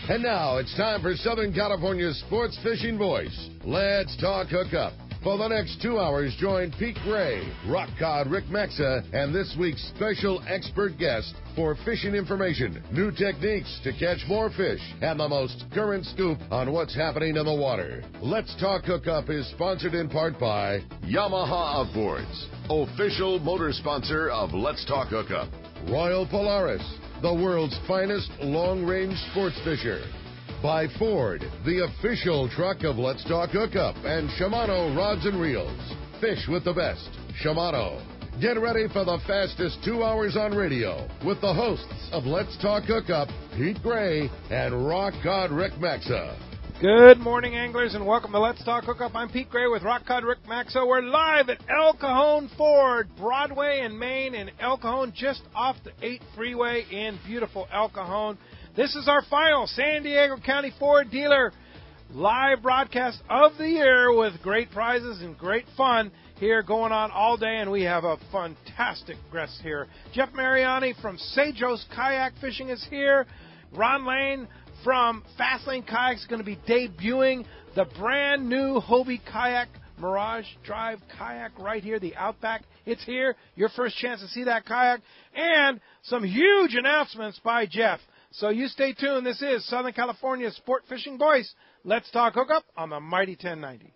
And now it's time for Southern California's sports fishing voice. Let's talk hookup. For the next 2 hours, join Pete Gray, rock cod Rick Maxa, and this week's special expert guest for fishing information, new techniques to catch more fish, and the most current scoop on what's happening in the water. Let's Talk Hookup is sponsored in part by Yamaha Outboards, official motor sponsor of Let's Talk Hookup. Royal Polaris, the world's finest long-range sports fisher. By Ford, the official truck of Let's Talk Hookup, and Shimano Rods and Reels. Fish with the best. Shimano. Get ready for the fastest 2 hours on radio with the hosts of Let's Talk Hookup, Pete Gray and Rock Cod Rick Maxa. Good morning, anglers, and welcome to Let's Talk Hookup. I'm Pete Gray with Rock Cod Rick Maxa. We're live at El Cajon Ford, Broadway and Main in El Cajon, just off the 8 freeway in beautiful El Cajon. This is our final San Diego County Ford dealer live broadcast of the year with great prizes and great fun here going on all day, and we have a fantastic guest here. Jeff Mariani from Sejos Kayak Fishing is here. Ron Lane from Fastlane Kayaks is going to be debuting the brand new Hobie Kayak Mirage Drive Kayak right here, the Outback. It's here, your first chance to see that kayak, and some huge announcements by Jeff. So you stay tuned. This is Southern California's sport fishing voice. Let's Talk Hookup on the Mighty 1090.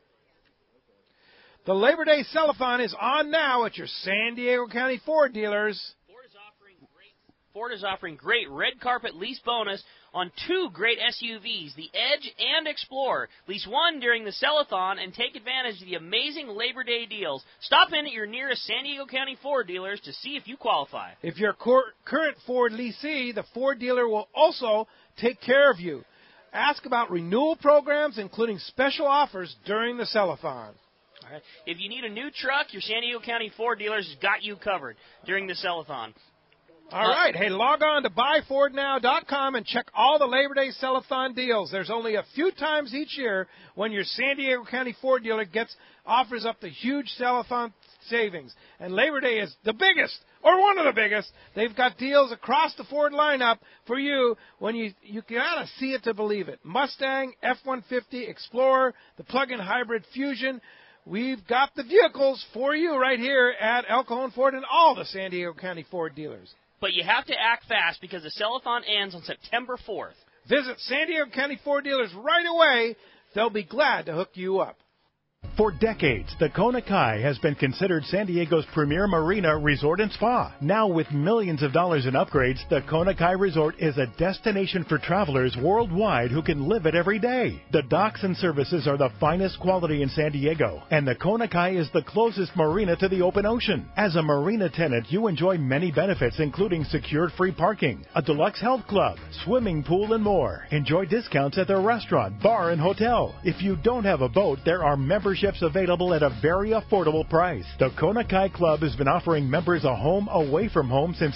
The Labor Day Sellathon is on now at your San Diego County Ford dealers. Ford is offering great red carpet lease bonus on 2 great SUVs, the Edge and Explorer. Lease one during the Sellathon and take advantage of the amazing Labor Day deals. Stop in at your nearest San Diego County Ford dealers to see if you qualify. If you're a current Ford leasee, the Ford dealer will also take care of you. Ask about renewal programs, including special offers during the Sellathon. All right. If you need a new truck, your San Diego County Ford dealers has got you covered during the Sellathon. All right. Hey, log on to buyfordnow.com and check all the Labor Day Sellathon deals. There's only a few times each year when your San Diego County Ford dealer offers up the huge Sellathon savings. And Labor Day is the biggest, or one of the biggest. They've got deals across the Ford lineup for you when you gotta see it to believe it. Mustang, F-150, Explorer, the plug-in hybrid Fusion. We've got the vehicles for you right here at El Cajon Ford and all the San Diego County Ford dealers. But you have to act fast because the Sellathon ends on September 4th. Visit San Diego County Ford dealers right away. They'll be glad to hook you up. For decades, the Kona Kai has been considered San Diego's premier marina, resort, and spa. Now, with millions of dollars in upgrades, the Kona Kai Resort is a destination for travelers worldwide who can live it every day. The docks and services are the finest quality in San Diego, and the Kona Kai is the closest marina to the open ocean. As a marina tenant, you enjoy many benefits, including secured free parking, a deluxe health club, swimming pool, and more. Enjoy discounts at their restaurant, bar, and hotel. If you don't have a boat, there are memberships available at a very affordable price. The Kona Kai Club has been offering members a home away from home since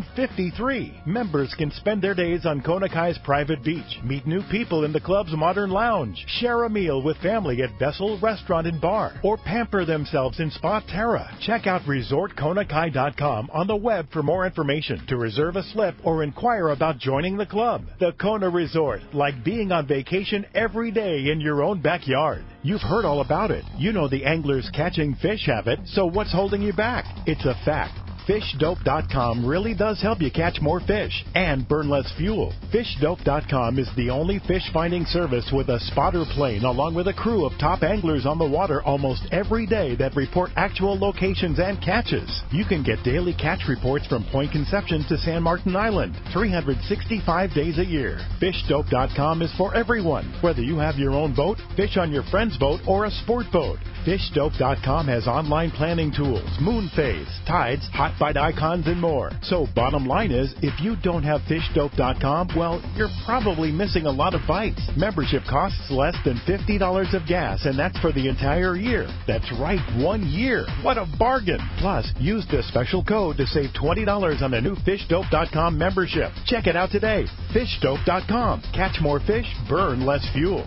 1953. Members can spend their days on Kona Kai's private beach, meet new people in the club's modern lounge, share a meal with family at Vessel Restaurant and Bar, or pamper themselves in Spa Terra. Check out ResortKonakai.com on the web for more information, to reserve a slip, or inquire about joining the club. The Kona Resort, like being on vacation every day in your own backyard. You've heard all about it. You know the angler's catching fish habit, so what's holding you back? It's a fact. FishDope.com really does help you catch more fish and burn less fuel. FishDope.com is the only fish finding service with a spotter plane along with a crew of top anglers on the water almost every day that report actual locations and catches. You can get daily catch reports from Point Conception to San Martin Island, 365 days a year. FishDope.com is for everyone, whether you have your own boat, fish on your friend's boat, or a sport boat. FishDope.com has online planning tools, moon phase, tides, hot bite icons, and more. So bottom line is, if you don't have FishDope.com, well, you're probably missing a lot of bites. Membership costs less than $50 of gas, and that's for the entire year. That's right, 1 year. What a bargain. Plus, use the special code to save $20 on a new FishDope.com membership. Check it out today. FishDope.com. Catch more fish, burn less fuel.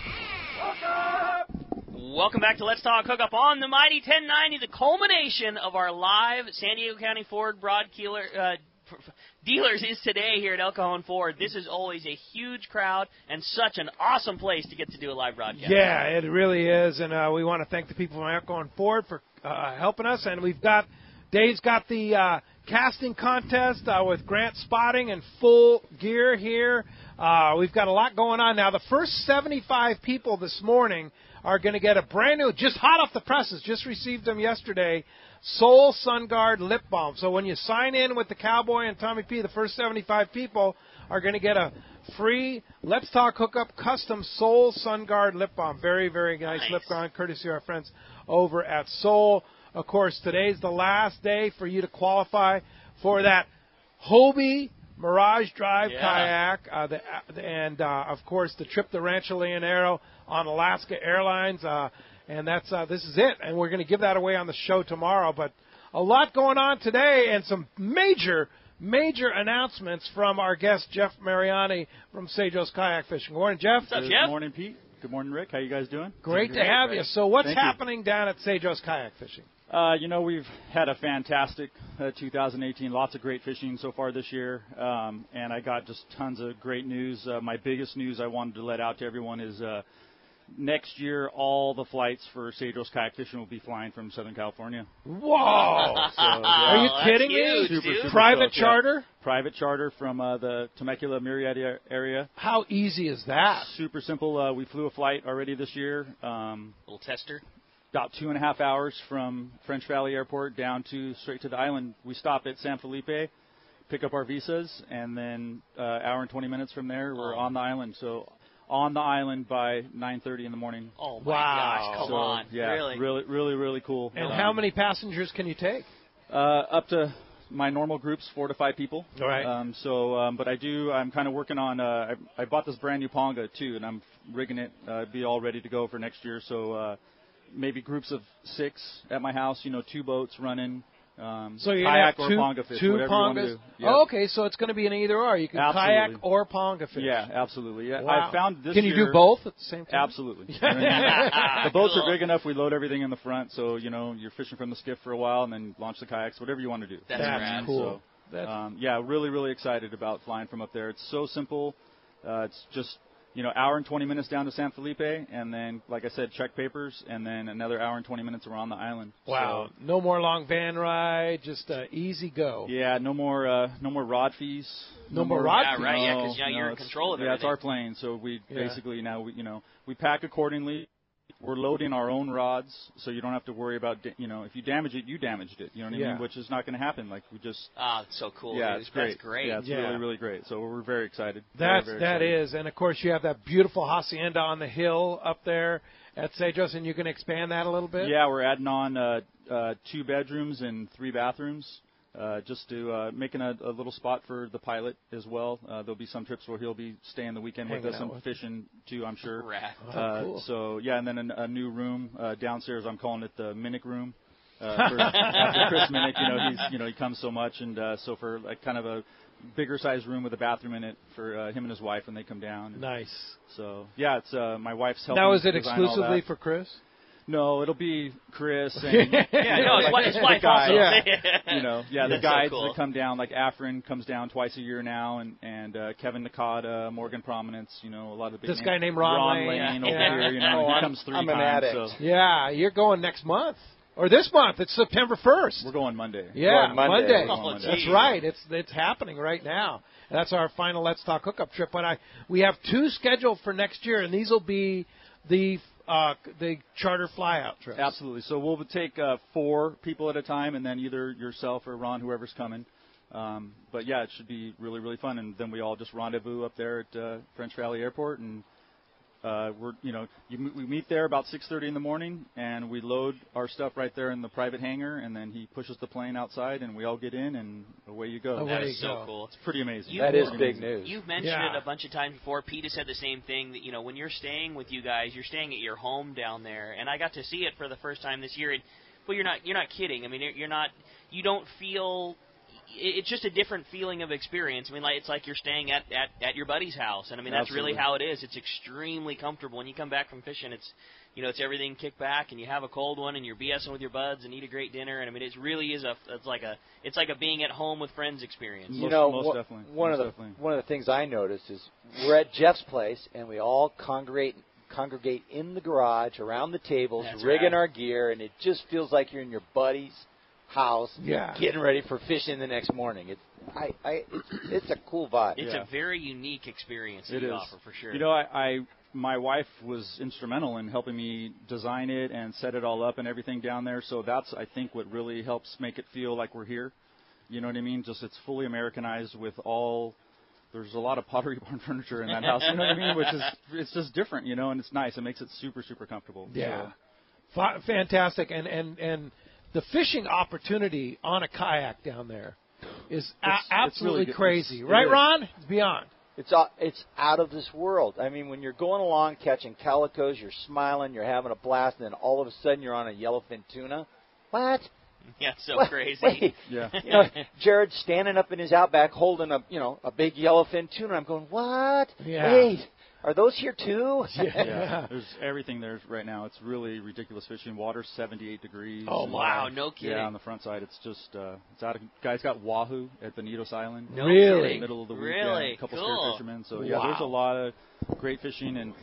Welcome back to Let's Talk Hookup on the Mighty 1090, the culmination of our live San Diego County Ford dealers is today here at El Cajon Ford. This is always a huge crowd and such an awesome place to get to do a live broadcast. Yeah, it really is, and we want to thank the people from El Cajon Ford for helping us. And Dave's got the casting contest with Grant Spotting in full gear here. We've got a lot going on now. The first 75 people this morning are going to get a brand new, just hot off the presses, just received them yesterday, Soul Sun Guard lip balm. So when you sign in with the Cowboy and Tommy P, the first 75 people are going to get a free Let's Talk Hookup custom Soul Sun Guard lip balm. Very, very nice lip balm, courtesy of our friends over at Soul. Of course, today's the last day for you to qualify for that Hobie Mirage Drive kayak, and of course the trip to Rancho Leonero on Alaska Airlines, and this is it. And we're going to give that away on the show tomorrow. But a lot going on today, and some major announcements from our guest Jeff Mariani from Sejos Kayak Fishing. Good morning, Jeff. What's up, Jeff? Good morning, Pete. Good morning, Rick. How you guys doing? Great to have you. So what's happening down at Sejos Kayak Fishing? We've had a fantastic 2018, lots of great fishing so far this year, and I got just tons of great news. My biggest news I wanted to let out to everyone is next year all the flights for Sejos Kayak Fishing will be flying from Southern California. Whoa! Are you kidding me? Super Private stoked, charter? Yeah. Private charter from the Temecula Murrieta area. How easy is that? Super simple. We flew a flight already this year. Little tester. About 2.5 hours from French Valley Airport down straight to the island. We stop at San Felipe, pick up our visas, and then hour and 20 minutes from there, we're on the island. So on the island by 9:30 in the morning. Oh, my gosh, come on. Yeah, really? Really cool. And how many passengers can you take? Up to my normal groups, 4 to 5 people. All right. But I'm kind of working on, I bought this brand new Ponga, too, and I'm rigging it, be all ready to go for next year. So maybe groups of 6 at my house, 2 boats running. So you're kayak gonna have or Ponga fish, two whatever you want to Pongas? do. Yep. Oh, okay, so it's going to be an either or. You can kayak or Ponga fish. Yeah, absolutely. Yeah. Wow. I found this Can you year, do both at the same time? Absolutely. The boats are big enough. We load everything in the front, so you're fishing from the skiff for a while, and then launch the kayaks, whatever you want to do. That's cool. So, really excited about flying from up there. It's so simple. It's just hour and 20 minutes down to San Felipe, and then, like I said, check papers, and then another hour and 20 minutes around the island. Wow. So, no more long van ride, just easy go. Yeah, no more rod fees. No more rod fees. Yeah, right, yeah, because you're in control of everything. Yeah, it's our plane, so we basically now, we pack accordingly. We're loading our own rods, so you don't have to worry about, if you damage it, you damaged it. You know what I mean? Which is not going to happen. Like, we just... it's so cool. Yeah, dude. it's great. That's great. Yeah, it's really, really great. So we're very excited. That excited. is. And, of course, you have that beautiful hacienda on the hill up there at Sejos, and you can expand that a little bit? Yeah, we're adding on 2 bedrooms and 3 bathrooms. Just to making a little spot for the pilot as well. There'll be some trips where he'll be staying the weekend with us and fishing too, I'm sure. Cool. So yeah, and then a new room downstairs. I'm calling it the Minnick room. After Chris Minnick, he comes so much, and so for like kind of a bigger sized room with a bathroom in it for him and his wife when they come down. Nice. So yeah, it's my wife's helping. Now, is it design all exclusively that. for Chris? No, it'll be Chris and his wife guys, also. The guides so cool. that come down, like Afrin comes down twice a year now, and Kevin Nakata, Morgan Prominence, a lot of the big this names. guy named Ron Lane over here, he comes 3 I'm times. an addict. So Yeah, you're going next month. Or this month. It's September 1st. we're going Monday. Yeah, Going Monday. That's right. It's happening right now. That's our final Let's Talk Hookup trip. But we have 2 scheduled for next year, and these will be the charter flyout trips. Absolutely. So we'll take 4 people at a time, and then either yourself or Ron, whoever's coming. But yeah, it should be really, really fun. And then we all just rendezvous up there at French Valley Airport, and we meet there about 6:30 in the morning, and we load our stuff right there in the private hangar, and then he pushes the plane outside, and we all get in, and away you go. That is so cool. It's pretty amazing. That is big news. You've mentioned it a bunch of times before. Pete has said the same thing, that, when you're staying with you guys, you're staying at your home down there, and I got to see it for the first time this year, and well, you're not kidding. I mean, you don't feel... It's just a different feeling of experience. I mean, it's like you're staying at your buddy's house, and I mean that's Absolutely. really how it is. It's extremely comfortable when you come back from fishing. it's everything kicked back, and you have a cold one, and you're BSing with your buds, and eat a great dinner. And I mean, it really is it's like a being at home with friends experience. Most definitely. One of the things I noticed is we're at Jeff's place, and we all congregate in the garage around the tables, rigging our gear, and it just feels like you're in your buddy's house, getting ready for fishing the next morning. It's a cool vibe. It's a very unique experience that you offer, for sure. My wife was instrumental in helping me design it and set it all up and everything down there. So that's, I think, what really helps make it feel like we're here. You know what I mean? Just it's fully Americanized with there's a lot of Pottery Barn furniture in that house. You know what I mean? It's just different, and it's nice. It makes it super, super comfortable. Yeah. So. Fantastic. And the fishing opportunity on a kayak down there is absolutely really crazy. Right, Ron? It's beyond. It's out of this world. I mean, when you're going along catching calicos, you're smiling, you're having a blast, and then all of a sudden you're on a yellowfin tuna. What? Yeah, so what? Crazy. Wait. Yeah. Jared's standing up in his Outback holding a big yellowfin tuna. I'm going, what? Yeah. Wait, are those here too? Yeah. There's everything there right now. It's really ridiculous fishing. Water's 78 degrees. Oh, wow. No kidding. Yeah, on the front side, it's just it's out of. Guys got wahoo at Bonitos Island. No really? kidding. Middle of the week. Really? Yeah, a couple cool. spear fishermen. So there's a lot of great fishing, and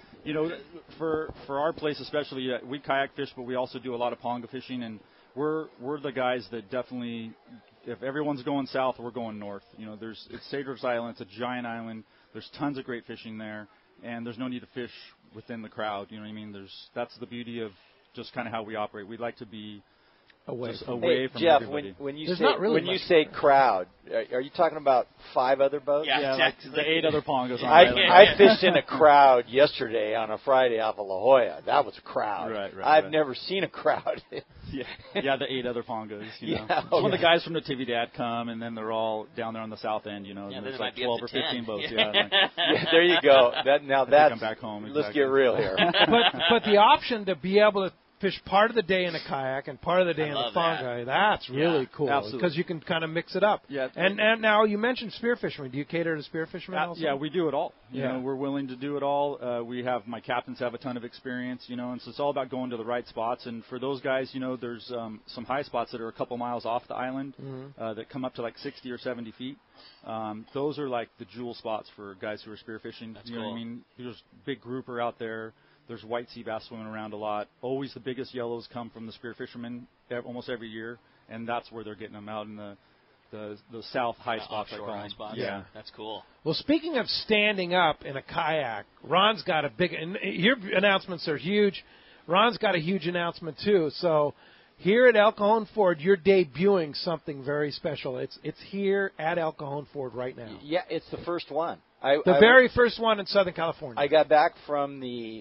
for our place especially, we kayak fish, but we also do a lot of ponga fishing, and we're the guys that definitely, if everyone's going south, we're going north. It's Cedros Island. It's a giant island. There's tons of great fishing there. And there's no need to fish within the crowd. You know what I mean? That's the beauty of just kind of how we operate. We like to be away from Jeff, everybody. when you say crowd, are you talking about 5 other boats? Yeah, exactly. Like the 8 other pongas on the I island. fished in a crowd yesterday on a Friday off of La Jolla. That was a crowd. Right, I've never seen a crowd. Yeah, the 8 other pongas. Yeah, When the guys from the Natividad come, and then they're all down there on the south end. There's like 12 or 15 boats. Yeah, there you go. That's come back home. Let's get real here. but the option to be able to fish part of the day in a kayak and part of the day in the ponga, that's really cool because you can kind of mix it up. Yeah. And now you mentioned spear fishermen. Do you cater to spear fishermen also? Yeah, we do it all. We're willing to do it all. My captains have a ton of experience, and so it's all about going to the right spots. And for those guys, there's some high spots that are a couple miles off the island that come up to like 60 or 70 feet. Those are like the jewel spots for guys who are spear fishing. That's know what I mean? There's big grouper out there. There's white sea bass swimming around a lot. Always the biggest yellows come from the spear fishermen almost every year, and that's where they're getting them out in the south high spots. High spots. Yeah, that's cool. Well, speaking of standing up in a kayak, Ron's got a big. And your announcements are huge. Ron's got a huge announcement too. So here at El Cajon Ford, you're debuting something very special. It's here at El Cajon Ford right now. Yeah, it's the first one. The very first one in Southern California. I got back from the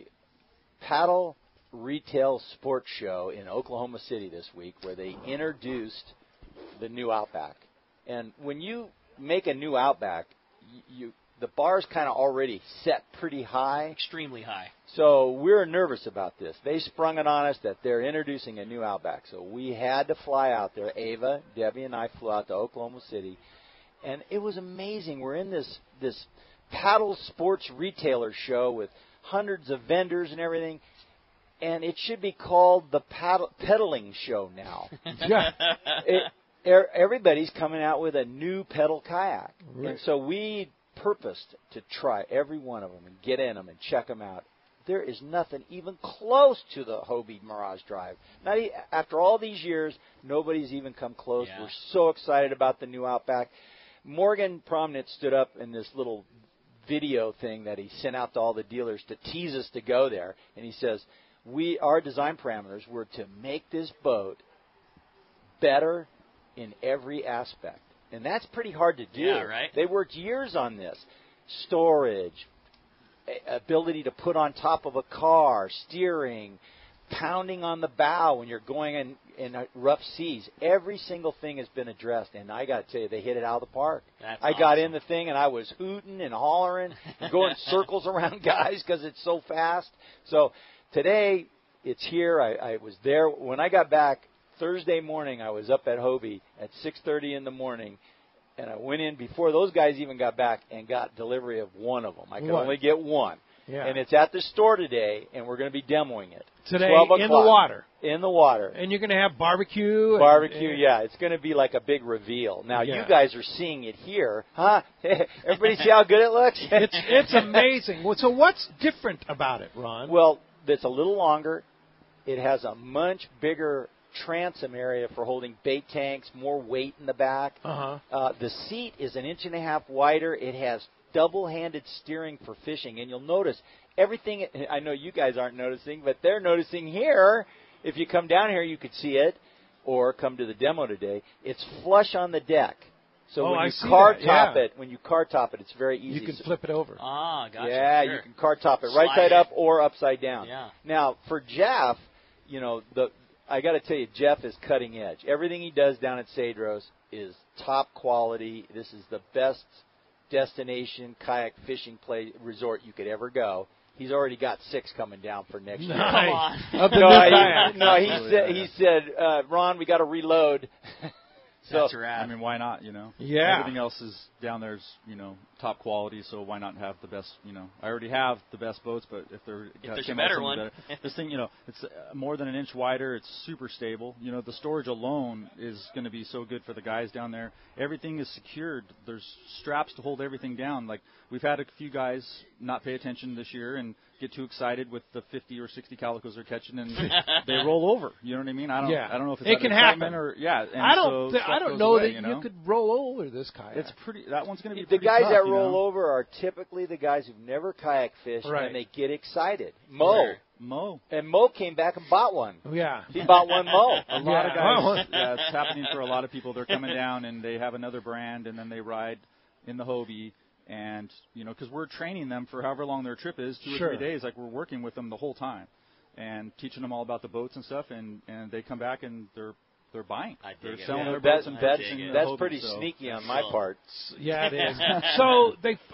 Paddle Retail Sports Show in Oklahoma City this week, where they introduced the new Outback. And when you make a new Outback, the bar's kind of already set pretty high. Extremely high. So we're nervous about this. They sprung it on us that they're introducing a new Outback. So we had to fly out there. Ava, Debbie, and I flew out to Oklahoma City. And it was amazing. We're in this paddle sports retailer show with hundreds of vendors and everything, and it should be called the pedaling show now. Everybody's coming out with a new pedal kayak, and so we purposed to try every one of them and get in them and check them out. There is nothing even close to the Hobie Mirage Drive. After all these years, nobody's even come close. Yeah. We're so excited about the new Outback. Morgan Prominent stood up in this little video thing that he sent out to all the dealers to tease us to go there, and he says our design parameters were to make this boat better in every aspect, and that's pretty hard to do. Yeah, right. They worked years on this: storage, ability to put on top of a car, steering, pounding on the bow when you're going in rough seas. Every single thing has been addressed, and I got to tell you, they hit it out of the park. I got in the thing, and I was hooting and hollering and going circles around guys because it's so fast. So today, it's here. I was there. When I got back Thursday morning, I was up at Hobie at 6:30 in the morning, and I went in before those guys even got back and got delivery of one of them. I could only get one. Yeah. And it's at the store today, and we're going to be demoing it. Today 12 o'clock. in the water. In the water. And you're going to have barbecue. Barbecue, yeah. It's going to be like a big reveal. Now, Yeah. you guys are seeing it here. Huh? Everybody see how good it looks? It's amazing. Well, so what's different about it, Ron? Well, it's a little longer. It has a much bigger transom area for holding bait tanks, more weight in the back. The seat is 1.5 inches wider. It has double-handed steering for fishing. And you'll notice everything, I know you guys aren't noticing, but they're noticing here. If you come down here, you could see it, or come to the demo today. It's flush on the deck. So when you car top it, it's very easy. You can flip it over. Ah, gotcha. Yeah, sure. you can car top it right side up or upside down. Yeah. Now, for Jeff, I got to tell you, Jeff is cutting edge. Everything he does down at Cedros is top quality. This is the best destination kayak fishing resort you could ever go. He's already got 6 coming down for next year. Nice. He said, Ron, we got to reload. So, that's rad. I mean, why not, Yeah. Everything else is down there's, top quality, so why not have the best, I already have the best boats, but if there's a better one. This thing, it's more than 1 inch wider. It's super stable. The storage alone is going to be so good for the guys down there. Everything is secured. There's straps to hold everything down. Like, we've had a few guys not pay attention this year and get too excited with the 50 or 60 calicos they're catching, and they roll over. You know what I mean? I don't know if it's it can happen or and I don't know away, that you could roll over this kayak. It's pretty. That one's going to be the pretty guys tough, that roll over are typically the guys who've never kayak fished, Right. and they get excited. Mo came back and bought one. Yeah. He bought one Mo. A lot of guys. It's happening for a lot of people. They're coming down and they have another brand, and then they ride in the Hobie. And, because we're training them for however long their trip is, 2 or 3 days, like we're working with them the whole time and teaching them all about the boats and stuff. And they come back and they're buying. They're selling their boats and that's Hobie, pretty sneaky on my part. Yeah, it is. So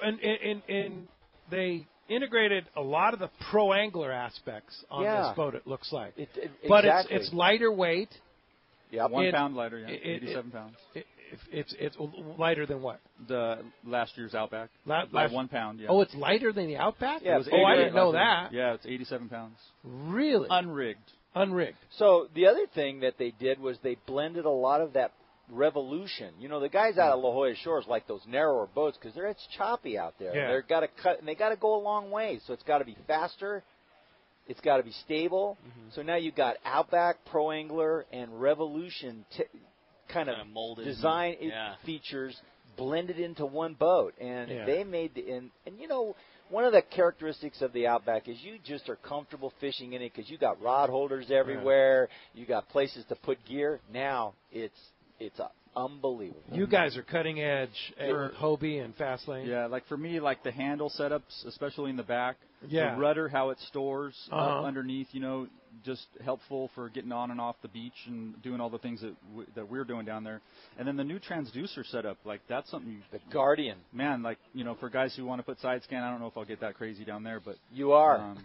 they integrated a lot of the pro angler aspects on this boat. It looks like, but exactly. it's lighter weight. Yeah, 1 pound lighter. Yeah, 87 pounds. It's lighter than what? The last year's Outback. By 1 pound. Yeah. Oh, it's lighter than the Outback. Yeah. I didn't know that. Yeah, it's 87 pounds. Really? Unrigged. So the other thing that they did was they blended a lot of that Revolution. The guys out of La Jolla Shores like those narrower boats because it's choppy out there. Yeah. They've got to cut, and they got to go a long way. So it's got to be faster. It's got to be stable. Mm-hmm. So now you've got Outback, Pro Angler, and Revolution kind of molded design features blended into one boat, and they made one of the characteristics of the Outback is you just are comfortable fishing in it because you got rod holders everywhere, you got places to put gear. Now it's unbelievable. You guys are cutting edge with Hobie and Fastlane. Yeah, like for me, like the handle setups, especially in the back. Yeah. The rudder, how it stores up underneath, just helpful for getting on and off the beach and doing all the things that we're doing down there. And then the new transducer setup, like that's something. The Guardian. Man, like, for guys who want to put side scan, I don't know if I'll get that crazy down there, but. You are.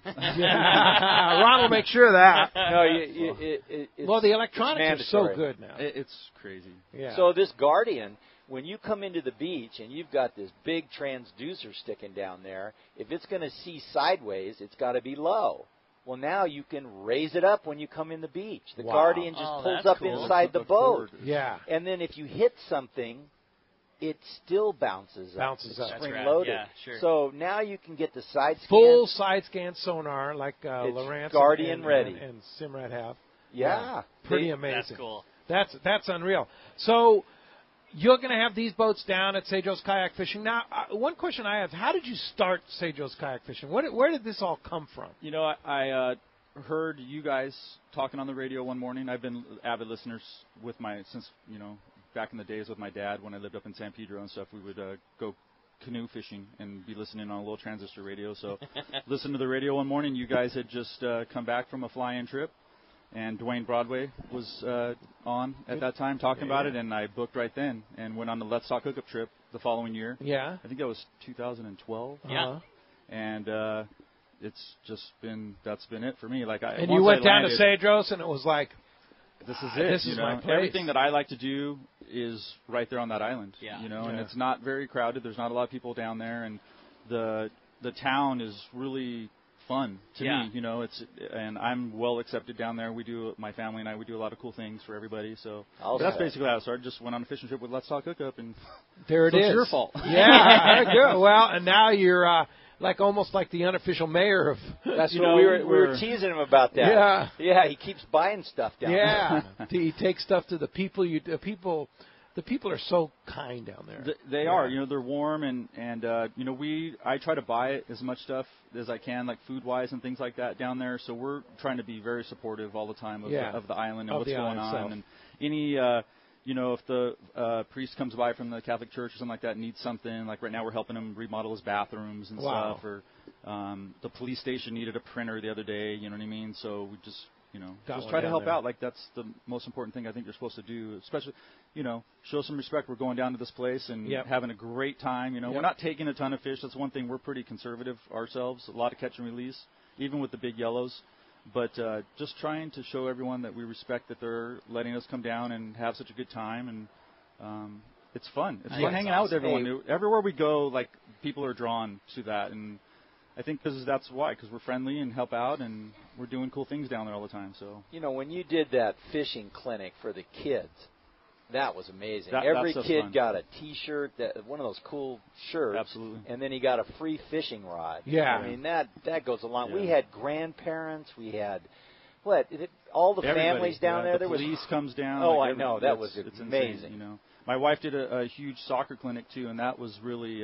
Ron will make sure of that. No, the electronics are so good now. It's crazy. Yeah. So this Guardian, when you come into the beach and you've got this big transducer sticking down there, if it's going to see sideways, it's got to be low. Well, now you can raise it up when you come in the beach. The Guardian just pulls up inside the boat. Yeah. And then if you hit something, it still bounces up. Spring loaded. Yeah, sure. So now you can get the side scan. Full side scan sonar like Lowrance Guardian ready. And Simrad have. Yeah. Pretty amazing. That's cool. That's unreal. So you're going to have these boats down at Cedros Kayak Fishing. Now, one question I have, how did you start Cedros Kayak Fishing? Where did this all come from? I heard you guys talking on the radio one morning. I've been avid listeners since back in the days with my dad when I lived up in San Pedro and stuff. We would go canoe fishing and be listening on a little transistor radio. So listen to the radio one morning. You guys had just come back from a fly-in trip. And Dwayne Broadway was on at that time talking about it, and I booked right then and went on the Let's Talk Hookup trip the following year. Yeah. I think that was 2012. Yeah. And that's been it for me. And you went down to Cedros, and it was like, this is it. This is my place. Everything that I like to do is right there on that island. Yeah. And it's not very crowded. There's not a lot of people down there, and the town is really fun to Yeah. me. And I'm well accepted down there. My family and I, we do a lot of cool things for everybody. So that's basically how I started. Just went on a fishing trip with Let's Talk Hookup, and there it is. It's your fault. Yeah, good. Well, and now you're almost like the unofficial mayor of. That's what we were teasing him about that. Yeah, yeah. He keeps buying stuff down there. Yeah, he takes stuff to the people. The people are so kind down there. They are. They're warm, and I try to buy as much stuff as I can, like food-wise and things like that down there. So we're trying to be very supportive all the time of the island and what's going on. Itself. And any, if the priest comes by from the Catholic Church or something like that, needs something, like right now we're helping him remodel his bathrooms and stuff. Or the police station needed a printer the other day, you know what I mean? So we just try to help out. Like, that's the most important thing I think you're supposed to do, especially, show some respect. We're going down to this place and having a great time. We're not taking a ton of fish. That's one thing. We're pretty conservative ourselves, a lot of catch and release, even with the big yellows. But just trying to show everyone that we respect that they're letting us come down and have such a good time. And it's fun. It's fun hanging out with everyone. Everywhere we go, like, people are drawn to that. And I think that's why, because we're friendly and help out, and we're doing cool things down there all the time. So when you did that fishing clinic for the kids, that was amazing. That Every stuff's kid fun. got a T-shirt, one of those cool shirts. Absolutely. And then he got a free fishing rod. Yeah. I mean, that goes along. Yeah. We had grandparents. We had all the families down there. The there police comes down. Oh, like I know. That was it's amazing. Insane, My wife did a huge soccer clinic too, and that was really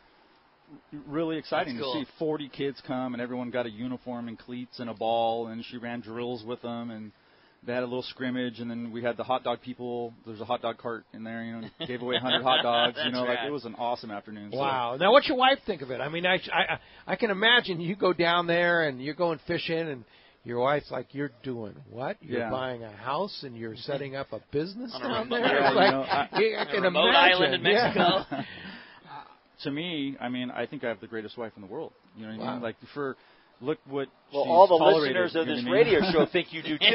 really exciting That's cool. to see 40 kids come, and everyone got a uniform and cleats and a ball, and she ran drills with them, and they had a little scrimmage, and then we had the hot dog people. There's a hot dog cart in there, gave away 100 hot dogs. Right. It was an awesome afternoon. Wow. Now, what's your wife think of it? I mean, I can imagine you go down there and you're going fishing, and your wife's like, you're doing what? You're buying a house and you're setting up a business down there? I can remote imagine. island in Mexico. Yeah. To me, I mean, I think I have the greatest wife in the world. You know what I mean? Like, look what she's all the tolerated, listeners of this what I mean? radio show think you do too.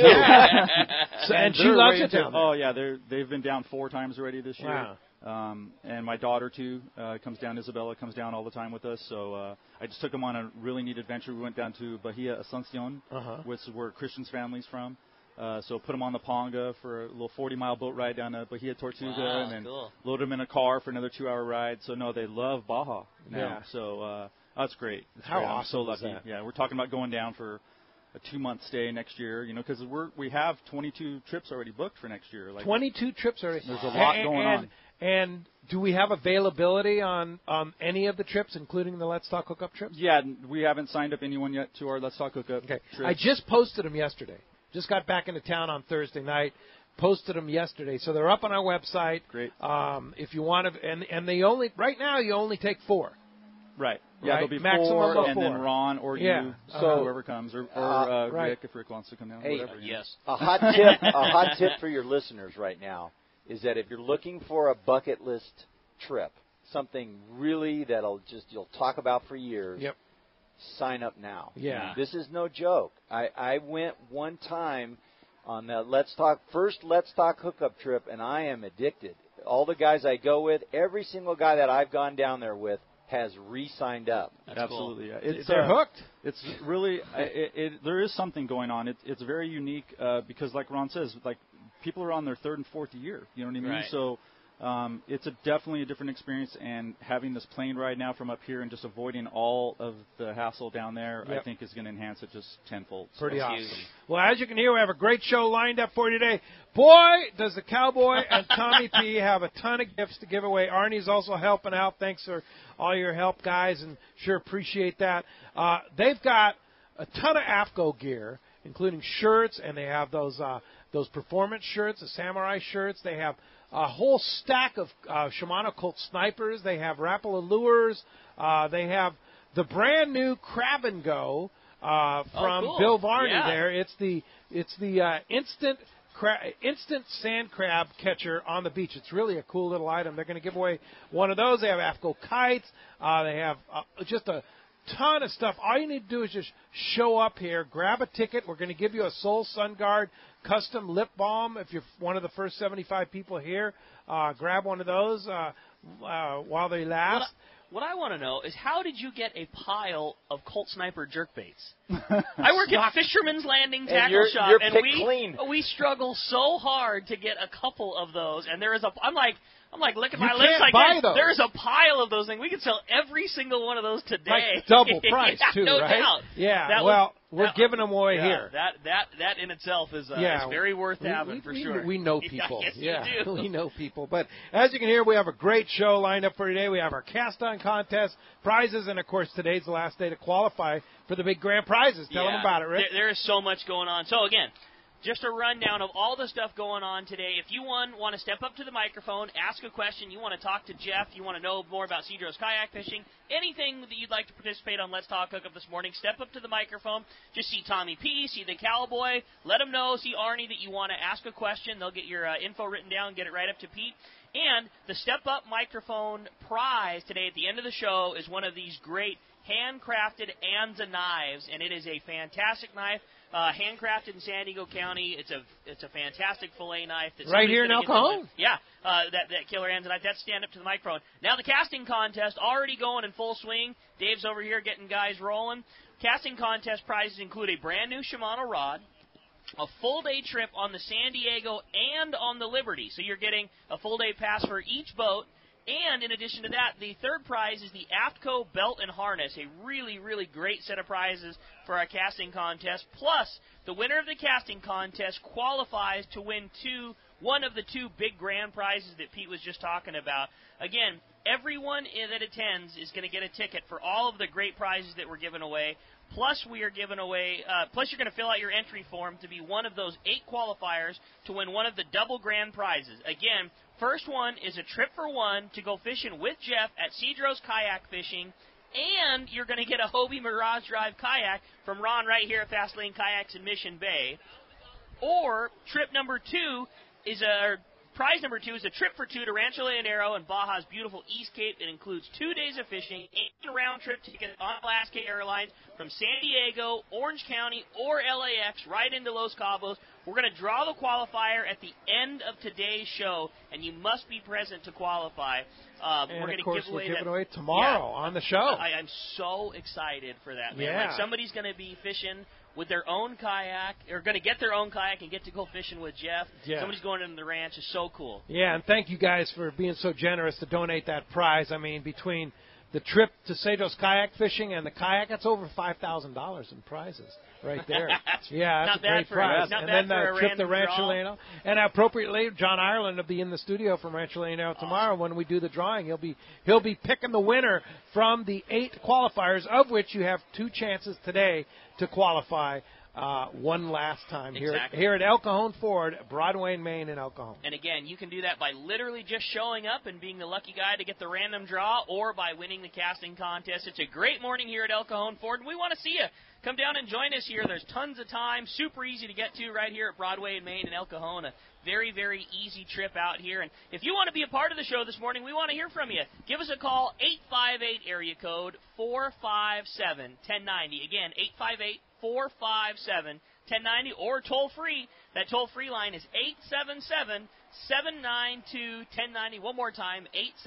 And she loves it down there. Oh yeah, they've been down 4 times already this year. Wow. And my daughter too comes down. Isabella comes down all the time with us. So I just took them on a really neat adventure. We went down to Bahia Asuncion, which is where Christian's family's from. So put them on the Ponga for a little 40-mile boat ride down to Bahia Tortuga, and then load them in a car for another 2-hour ride. So no, they love Baja now. Yeah. So that's great. How great. awesome I'm so lucky. is that? Yeah, we're talking about going down for a 2-month stay next year. Because we have 22 trips already booked for next year. 22 trips already. There's a lot going on. And do we have availability on any of the trips, including the Let's Talk Hookup trips? Yeah, we haven't signed up anyone yet to our Let's Talk Hookup trips. I just posted them yesterday. Just got back into town on Thursday night. Posted them yesterday, so they're up on our website. Great. If you want to, and they only right now you only take 4. Right. Yeah, there'll be Maximum 4, of and 4. then Ron or you, so whoever comes, or right. Rick if Rick wants to come down. Hey, whatever. Yes. A hot tip for your listeners right now is that if you're looking for a bucket list trip, something really you'll talk about for years. Yep. Sign up now. Yeah. This is no joke. I went one time on the Let's Talk Hookup trip, and I am addicted. All the guys I go with, every single guy that I've gone down there with has re-signed up. That's Absolutely. Cool. Yeah. They're hooked. It's really there is something going on. It's very unique because, like Ron says, like people are on their 3rd and 4th year. You know what I mean? Right. So it's definitely a different experience. And having this plane ride now from up here and just avoiding all of the hassle down there, I think is going to enhance it just tenfold. Pretty So. awesome. Well, as you can hear, we have a great show lined up for you today. Boy, does the Cowboy and Tommy P have a ton of gifts to give away. Arnie's also helping out. Thanks for all your help, guys, and sure appreciate that. They've got a ton of AFCO gear, including shirts, and they have those performance shirts, the samurai shirts. They have a whole stack of Shimano Colt snipers. They have Rapala lures. They have the brand new Crab and Go from cool. Bill Varney. Yeah. There, it's the instant sand crab catcher on the beach. It's really a cool little item. They're going to give away one of those. They have AFCO kites. They have just a ton of stuff. All you need to do is just show up here, grab a ticket. We're going to give you a Soul Sun Guard custom lip balm. If you're one of the first 75 people here, grab one of those while they last. What I want to know is how did you get a pile of Colt Sniper jerkbaits? I work at Fisherman's Landing Tackle Shop, you're and we struggle so hard to get a couple of those. And there is I'm like licking my lips. There is a pile of those things. We could sell every single one of those today. Like double price too, no right? Doubt. Yeah. We're giving them away here. That in itself is very worth having for sure. We know people. Yes, you do. We know people. But as you can hear, we have a great show lined up for today. We have our cast-on contest, prizes, and of course today's the last day to qualify for the big grand prizes. Tell them about it, Rick. There is so much going on. So again, just a rundown of all the stuff going on today. If you want to step up to the microphone, ask a question, you want to talk to Jeff, you want to know more about Cedros kayak fishing, anything that you'd like to participate on Let's Talk Hookup this morning, step up to the microphone. Just see Tommy P, see the Cowboy, let them know, see Arnie that you want to ask a question. They'll get your info written down, get it right up to Pete. And the step-up microphone prize today at the end of the show is one of these great handcrafted Anza knives, and it is a fantastic knife. Handcrafted in San Diego County. It's a fantastic fillet knife. Right here in El Cajon. That killer Anza knife. That's stand up to the microphone. Now the casting contest already going in full swing. Dave's over here getting guys rolling. Casting contest prizes include a brand new Shimano rod, a full-day trip on the San Diego and on the Liberty. So you're getting a full-day pass for each boat. And in addition to that, the third prize is the AFTCO belt and harness, a really, really great set of prizes for our casting contest. Plus, the winner of the casting contest qualifies to win one of the two big grand prizes that Pete was just talking about. Again, everyone that attends is going to get a ticket for all of the great prizes that we're giving away. Plus, we are giving away. Plus, you're going to fill out your entry form to be one of those 8 qualifiers to win one of the double grand prizes. Again, first one is a trip for one to go fishing with Jeff at Cedros Kayak Fishing, and you're going to get a Hobie Mirage Drive kayak from Ron right here at Fastlane Kayaks in Mission Bay. Or prize number 2 is a trip for 2 to Rancho Leonero and Baja's beautiful East Cape. It includes 2 days of fishing and a round-trip ticket on Alaska Airlines from San Diego, Orange County, or LAX right into Los Cabos. We're going to draw the qualifier at the end of today's show, and you must be present to qualify. We're going to give it away tomorrow on the show. I'm so excited for that, man. Yeah. Like somebody's going to be fishing with their own kayak, or going to get their own kayak and get to go fishing with Jeff. Yeah. Somebody's going into the ranch. It's so cool. Yeah, and thank you guys for being so generous to donate that prize. I mean, between the trip to Cedros Kayak Fishing and the kayak, that's over $5,000 in prizes right there. Yeah, that's a great prize. And then the trip to Rancho Leonero. And appropriately, John Ireland will be in the studio from Rancho Leonero tomorrow when we do the drawing. He'll be picking the winner from the 8 qualifiers, of which you have 2 chances today to qualify. One last time here at El Cajon Ford, Broadway and Main in El Cajon. And again, you can do that by literally just showing up and being the lucky guy to get the random draw, or by winning the casting contest. It's a great morning here at El Cajon Ford, and we want to see you. Come down and join us here. There's tons of time, super easy to get to right here at Broadway and Main in El Cajon. A very, very easy trip out here. And if you want to be a part of the show this morning, we want to hear from you. Give us a call, 858 area code 457-1090. Again, 858-457-1090, or toll free. That toll free line is 877-792-1090. One more time,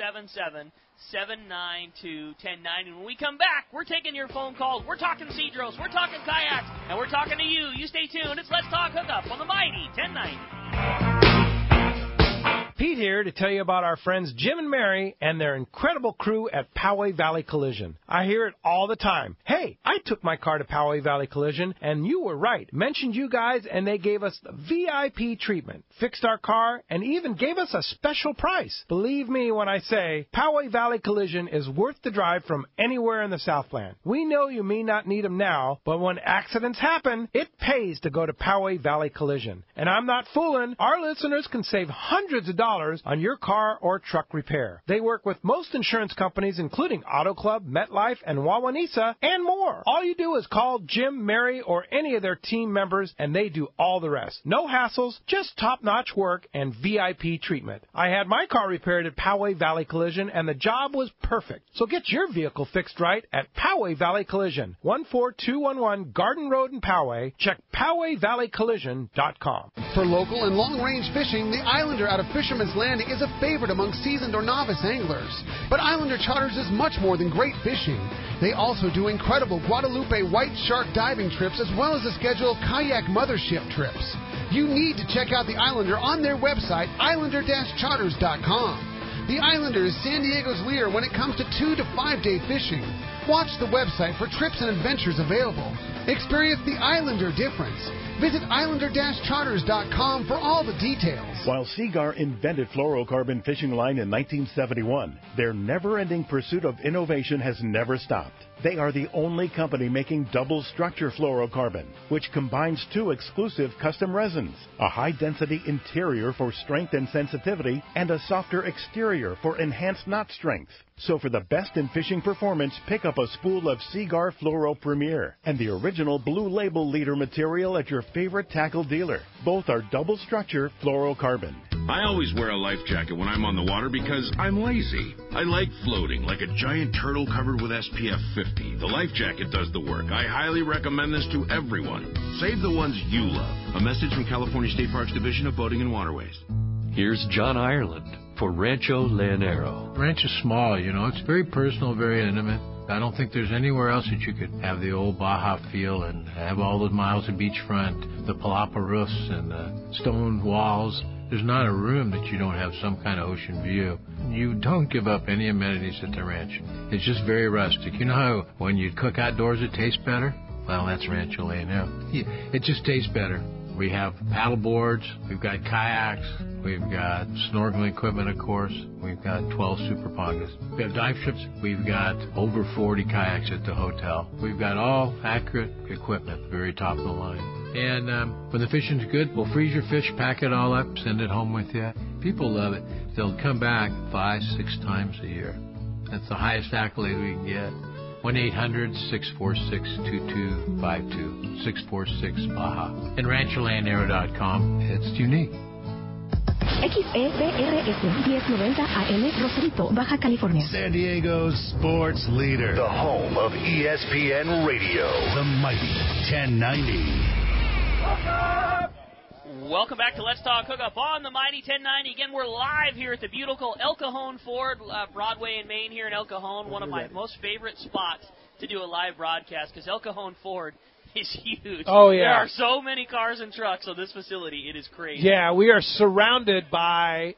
877-792-1090. When we come back, we're taking your phone calls. We're talking Cedros, we're talking kayaks, and we're talking to you. You stay tuned. It's Let's Talk Hookup on the mighty 1090. Pete here to tell you about our friends Jim and Mary and their incredible crew at Poway Valley Collision. I hear it all the time. Hey, I took my car to Poway Valley Collision, and you were right. Mentioned you guys, and they gave us the VIP treatment, fixed our car, and even gave us a special price. Believe me when I say Poway Valley Collision is worth the drive from anywhere in the Southland. We know you may not need them now, but when accidents happen, it pays to go to Poway Valley Collision. And I'm not fooling. Our listeners can save hundreds of dollars on your car or truck repair. They work with most insurance companies, including Auto Club, MetLife, and Wawanesa, and more. All you do is call Jim, Mary, or any of their team members, and they do all the rest. No hassles, just top-notch work and VIP treatment. I had my car repaired at Poway Valley Collision, and the job was perfect. So get your vehicle fixed right at Poway Valley Collision, 14211 Garden Road in Poway. Check PowayValleyCollision.com. For local and long-range fishing, the Islander out of Fisherman's Fisherman's Landing is a favorite among seasoned or novice anglers. But Islander Charters is much more than great fishing. They also do incredible Guadalupe white shark diving trips as well as a schedule of kayak mothership trips. You need to check out the Islander on their website, islander-charters.com. The Islander is San Diego's leader when it comes to 2 to 5 day fishing. Watch the website for trips and adventures available. Experience the Islander difference. Visit islander-charters.com for all the details. While Seagar invented fluorocarbon fishing line in 1971, their never-ending pursuit of innovation has never stopped. They are the only company making double-structure fluorocarbon, which combines 2 exclusive custom resins, a high-density interior for strength and sensitivity, and a softer exterior for enhanced knot strength. So for the best in fishing performance, pick up a spool of Seagar Fluoro Premier and the original Blue Label leader material at your favorite tackle dealer. Both are double-structure fluorocarbon. I always wear a life jacket when I'm on the water because I'm lazy. I like floating like a giant turtle covered with SPF 50. The life jacket does the work. I highly recommend this to everyone. Save the ones you love. A message from California State Parks Division of Boating and Waterways. Here's John Ireland for Rancho Leonero. Ranch is small, it's very personal, very intimate. I don't think there's anywhere else that you could have the old Baja feel and have all those miles of beachfront, the palapa roofs and the stone walls. There's not a room that you don't have some kind of ocean view. You don't give up any amenities at the ranch. It's just very rustic. You know how when you cook outdoors it tastes better? Well, that's Rancho Leonero. It just tastes better. We have paddle boards, we've got kayaks, we've got snorkeling equipment, of course. We've got 12 super pongas. We have dive trips. We've got over 40 kayaks at the hotel. We've got all accurate equipment, very top of the line. And when the fishing's good, we'll freeze your fish, pack it all up, send it home with you. People love it. They'll come back 5-6 times a year. That's the highest accolade we can get. 1-800-646-2252, 646-BAJA. And RanchoLeonero.com. It's unique. XEPRS 1090 AM, Rosarito, Baja California. San Diego's sports leader. The home of ESPN Radio. The mighty 1090. Welcome back to Let's Talk Hookup on the Mighty 1090. Again, we're live here at the beautiful El Cajon Ford, Broadway in Maine here in El Cajon, one of my most favorite spots to do a live broadcast because El Cajon Ford is huge. Oh, yeah. There are so many cars and trucks on this facility. It is crazy. Yeah, we are surrounded by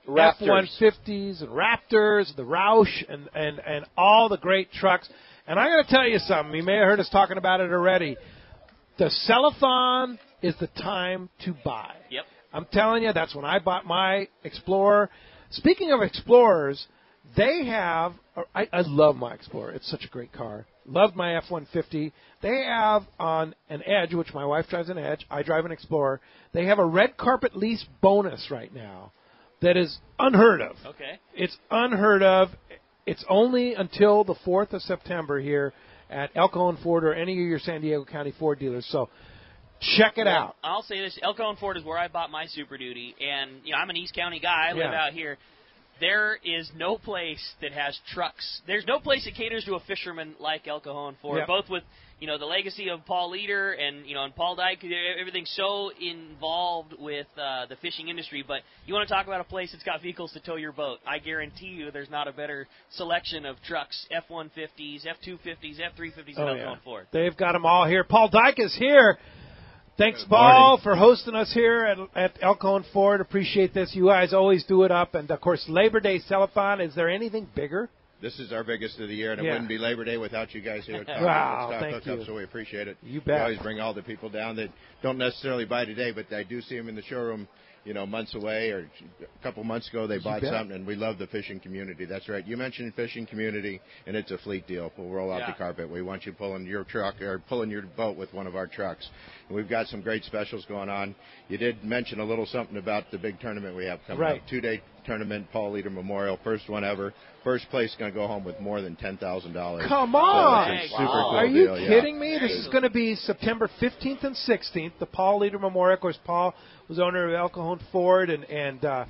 F-150s and Raptors, the Roush, and all the great trucks. And I'm going to tell you something. You may have heard us talking about it already. The Cellathon is the time to buy. Yep. I'm telling you, that's when I bought my Explorer. Speaking of Explorers, they have, I love my Explorer. It's such a great car. Loved my F-150. They have on an Edge, which my wife drives an Edge. I drive an Explorer. They have a red carpet lease bonus right now that is unheard of. Okay. It's unheard of. It's only until the 4th of September here at El Cajon Ford or any of your San Diego County Ford dealers. So check it out. I'll say this. El Cajon Ford is where I bought my Super Duty. And, I'm an East County guy. I live out here. There is no place that has trucks. There's no place that caters to a fisherman like El Cajon Ford, both with, the legacy of Paul Leader and, and Paul Dyke. Everything's so involved with the fishing industry. But you want to talk about a place that's got vehicles to tow your boat. I guarantee you there's not a better selection of trucks, F-150s, F-250s, F-350s at El Cajon Ford. They've got them all here. Paul Dyke is here. Thanks, Paul, for hosting us here at El Cajon Ford. Appreciate this. You guys always do it up. And, of course, Labor Day Cellathon. Is there anything bigger? This is our biggest of the year, and it wouldn't be Labor Day without you guys here at thank you. So we appreciate it. You bet. We always bring all the people down that don't necessarily buy today, but I do see them in the showroom, months away, or a couple months ago they bought something, and we love the fishing community. That's right. You mentioned fishing community, and it's a fleet deal. We'll roll out the carpet. We want you pulling your truck or pulling your boat with one of our trucks. And we've got some great specials going on. You did mention a little something about the big tournament we have coming up. 2-day tournament, Paul Leader Memorial, first one ever. First place going to go home with more than $10,000. Come on! So it's a super cool Are you deal, kidding me? This is going to be September 15th and 16th, the Paul Leader Memorial. Of course, Paul was owner of El Cajon Ford, and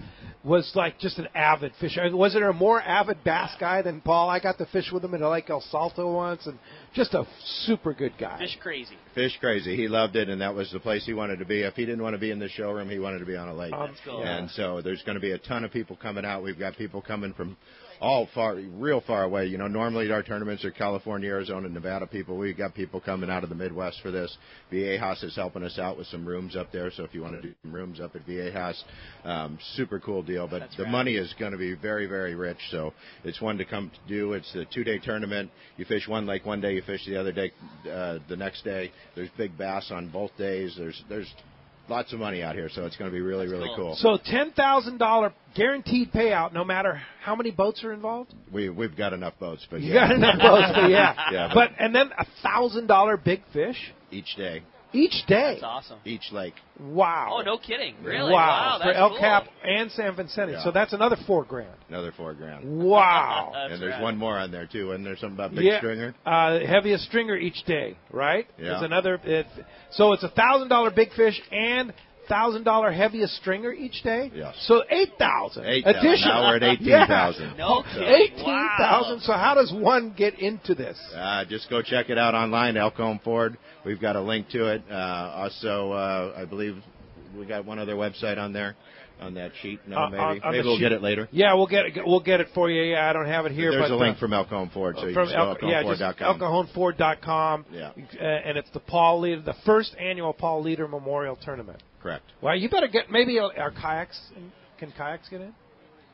was like just an avid fisher. Was there a more avid bass guy than Paul? I got to fish with him in Lake El Salto once, and just a super good guy. Fish crazy. Fish crazy. He loved it, and that was the place he wanted to be. If he didn't want to be in the showroom, he wanted to be on a lake. That's cool. And so there's going to be a ton of people coming out. We've got people coming from all real far away. You know, normally our tournaments are California, Arizona, Nevada people. We've got people coming out of the Midwest for this. Viejas is helping us out with some rooms up there, so if you want to do some rooms up at Viejas, super cool deal. But the money is going to be very, very rich, so it's one to come to do. It's a 2-day tournament. You fish one lake one day, you fish the other day, the next day. There's big bass on both days. There's lots of money out here, so it's going to be really, really cool. So $10,000 guaranteed payout, no matter how many boats are involved. We've got enough boats, but you got enough boats, but yeah. But and then $1,000 big fish each day. Each day. That's awesome. Each lake. Wow. Oh, no kidding. Really? Wow. That's For El cool. Cap and San Vicente. Yeah. So that's another $4,000. Another $4,000. Wow. And there's one more on there too. And there's something about big stringer. Heaviest stringer each day, right? Yeah. There's another. So it's $1,000 big fish and $1,000 heaviest stringer each day. Yes. So $8,000. $8,000. Now we're at $18,000. Yeah. No $18,000. Wow. So how does one get into this? Just go check it out online, El Cajon Ford. We've got a link to it. Also, I believe we got one other website on there. On that sheet, maybe we'll get it later. Yeah, we'll get it for you. Yeah, I don't have it here. There's but a link from El Cajon Ford, so you can go ElCajonFord.com. ElCajonFord.com. Yeah, and it's the Paul Leader, the first annual Paul Leader Memorial Tournament. Correct. Well, you better get maybe our kayaks. Can kayaks get in?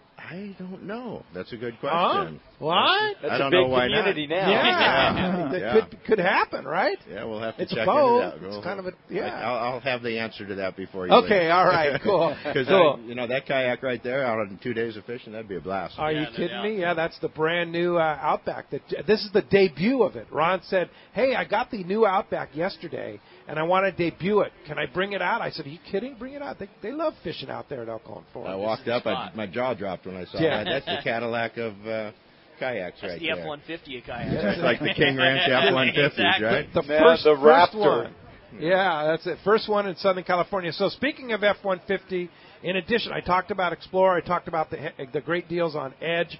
I don't know. That's a good question. What? That's I don't a big know why community not. now. Yeah, that could happen, right? Yeah, we'll have to it's check a boat. it out. It's kind of a I'll have the answer to that before you. Okay, leave. all right, cool. Because cool. that kayak right there, out on 2 days of fishing, that'd be a blast. Are you kidding me? Yeah, that's the brand new Outback. This is the debut of it. Ron said, "Hey, I got the new Outback yesterday, and I want to debut it. Can I bring it out?" I said, "Are you kidding? Bring it out. They love fishing out there at El Cajon Ford." I walked up, my jaw dropped when I saw that. That's the Cadillac of kayaks that's right the there. F-150 of kayaks. Yeah, it's like the King Ranch F-150s, exactly. right? The first Raptor. one. Yeah, that's it. First one in Southern California. So speaking of F-150, in addition, I talked about Explorer. I talked about the great deals on Edge.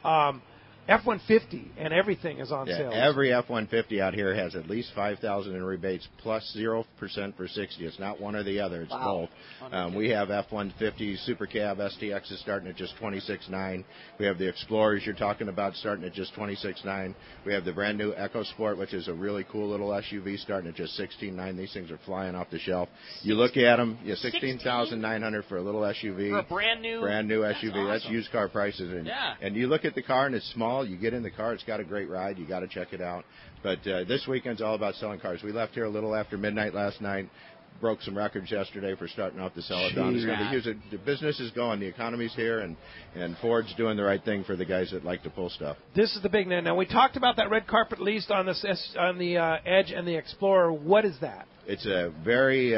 F-150 and everything is on sale. Every F-150 out here has at least $5,000 in rebates plus 0% for 60. It's not one or the other. It's both. We have F-150 Super Cab STXs starting at just $26,900. We have the Explorers you're talking about starting at just $26,900. We have the brand new EcoSport, which is a really cool little SUV, starting at just $16,900. These things are flying off the shelf. You look at them, $16,900 for a little SUV. For a brand new SUV. Awesome. That's used car prices. And you look at the car and it's small. You get in the car, it's got a great ride. You got to check it out. But this weekend's all about selling cars. We left here a little after midnight last night. Broke some records yesterday for starting off the Celadon. The business is going. The economy's here, and Ford's doing the right thing for the guys that like to pull stuff. This is the big name. Now, we talked about that red carpet lease on the Edge and the Explorer. What is that? It's a very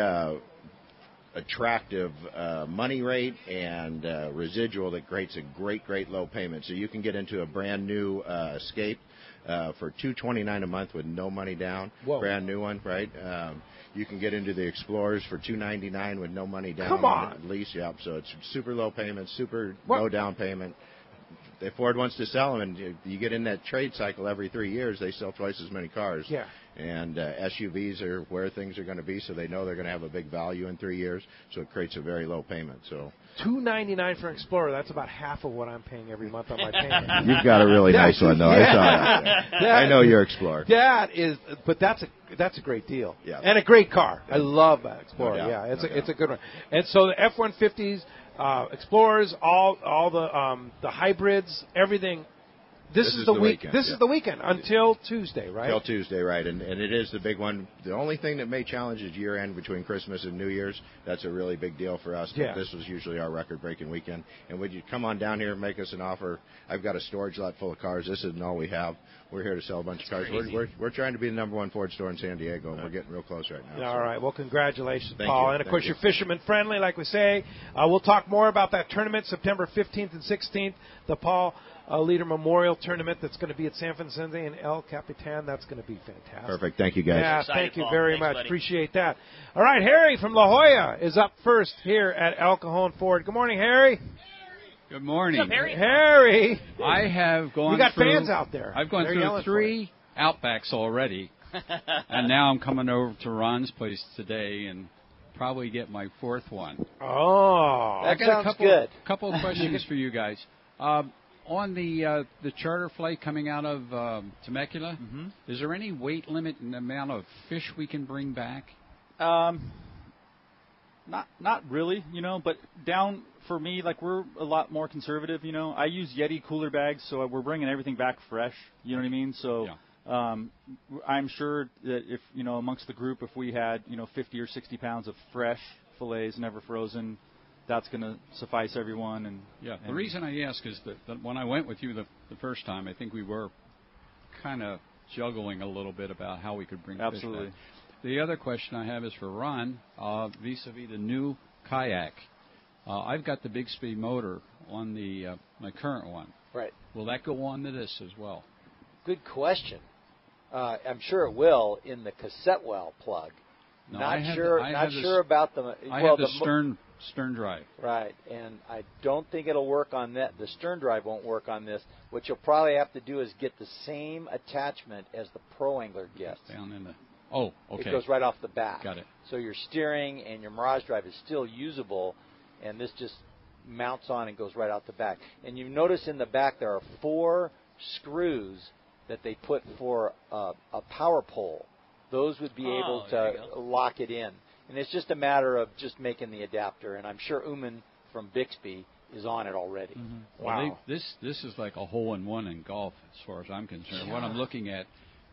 attractive money rate and residual that creates a great low payment. So you can get into a brand new Escape for $229 a month with no money down. Whoa. Brand new one, right? You can get into the Explorers for $299 with no money down. Come on. Lease, yep. So it's super low payment, super low down payment. If Ford wants to sell them, and you get in that trade cycle every 3 years, they sell twice as many cars. Yeah. And SUVs are where things are going to be, so they know they're going to have a big value in 3 years, so it creates a very low payment. So $299 for Explorer. That's about half of what I'm paying every month on my payment. You've got a really nice one, though. I saw that. I know your Explorer. But that's a great deal. Yeah. And a great car. I love that Explorer. No Yeah, doubt. it's a good one. And so the F-150s, Explorers, all the hybrids, everything. This is the weekend. This is the weekend until Tuesday, right? Until Tuesday, right. And it is the big one. The only thing that may challenge is year end between Christmas and New Year's. That's a really big deal for us. Yeah. This was usually our record-breaking weekend. And would you come on down here and make us an offer? I've got a storage lot full of cars. This isn't all we have. We're here to sell a bunch of cars. We're trying to be the number one Ford store in San Diego, and we're getting real close right now. All right. Well, congratulations, Thank Paul. you. And, of course, you're fisherman friendly, like we say. We'll talk more about that tournament September 15th and 16th, the Paul Leader Memorial Tournament that's going to be at San Vicente and El Capitan. That's going to be fantastic. Perfect. Thank you, guys. Yeah, Excited, thank you Paul. very Thanks, much. buddy. Appreciate that. All right, Harry from La Jolla is up first here at El Cajon Ford. Good morning, Harry. Good morning. What's up, Harry? Harry. I have gone You got through, fans out there. I've gone They're through yelling 3 Outbacks already, and now I'm coming over to Ron's place today and probably get my 4th one. Oh, that I got sounds a good. couple of questions for you guys. On the charter flight coming out of Temecula, is there any weight limit in the amount of fish we can bring back? Not really, but down for me, like we're a lot more conservative, I use Yeti cooler bags, so we're bringing everything back fresh, you know what I mean? So I'm sure that if, amongst the group, if we had, 50 or 60 pounds of fresh fillets, never frozen, that's going to suffice everyone. And the reason I ask is that when I went with you the first time, I think we were kind of juggling a little bit about how we could bring fish back. The other question I have is for Ron, vis-a-vis the new kayak. I've got the Bixby motor on the my current one. Right. Will that go on to this as well? Good question. I'm sure it will in the cassette well plug. No, not sure about the. I have the stern drive. Right, and I don't think it'll work on that. The stern drive won't work on this. What you'll probably have to do is get the same attachment as the Pro Angler gets. Down in the. Oh, okay. It goes right off the back. Got it. So your steering and your Mirage drive is still usable, and this just mounts on and goes right out the back. And you notice in the back there are 4 screws that they put for a power pole. Those would be able to lock it in. And it's just a matter of just making the adapter. And I'm sure Uman from Bixby is on it already. Mm-hmm. Wow. Well, this is like a hole-in-one in golf as far as I'm concerned. Yeah. What I'm looking at,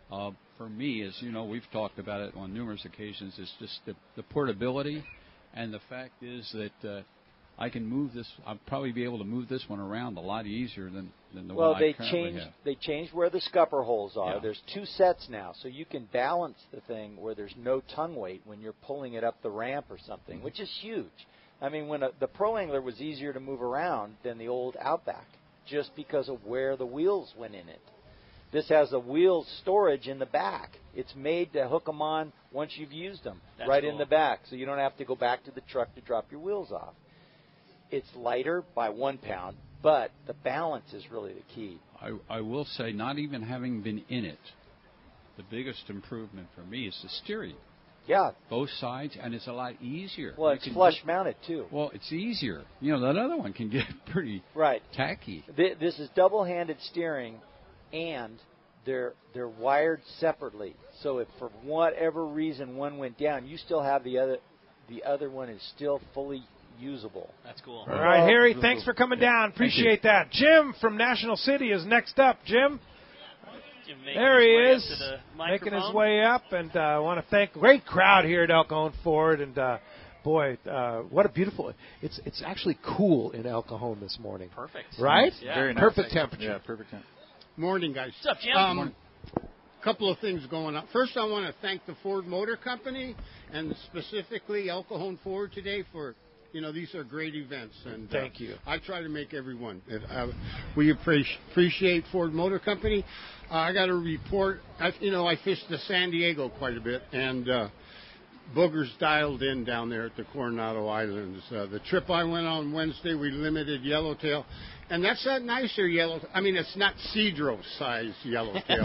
for me, is, we've talked about it on numerous occasions, is just the portability. And the fact is that I can move this. I'll probably be able to move this one around a lot easier than the one I currently have. They changed where the scupper holes are. Yeah. There's 2 sets now, so you can balance the thing where there's no tongue weight when you're pulling it up the ramp or something, which is huge. I mean, when the Pro Angler was easier to move around than the old Outback, just because of where the wheels went in it. This has a wheel storage in the back. It's made to hook them on once you've used them, right in the back, so you don't have to go back to the truck to drop your wheels off. It's lighter by 1 pound, but the balance is really the key. I will say, not even having been in it, the biggest improvement for me is the steering. Yeah. Both sides, and it's a lot easier. Well, it's flush mounted, too. Well, it's easier. That other one can get pretty tacky. This is double-handed steering, and they're wired separately. So if for whatever reason one went down, you still have the other one is still fully usable. That's cool. All right, Harry, thanks for coming down. Appreciate that. Jim from National City is next up. Jim? There he is, making his way up, and I want to thank great crowd here at El Cajon Ford, and boy, what a beautiful. It's actually cool in El Cajon this morning. Perfect. Right? Yeah. Very nice. Perfect temperature. Yeah, perfect temperature. Morning, guys. What's up, Jim? Couple of things going on. First, I want to thank the Ford Motor Company and specifically El Cajon Ford today for. These are great events, and thank you. I try to make everyone. We appreciate Ford Motor Company. I got a report. I fished the San Diego quite a bit, and Booger's dialed in down there at the Coronado Islands. The trip I went on Wednesday, we limited yellowtail, and that's that nicer yellow. I mean, it's not Cedro-sized yellowtail,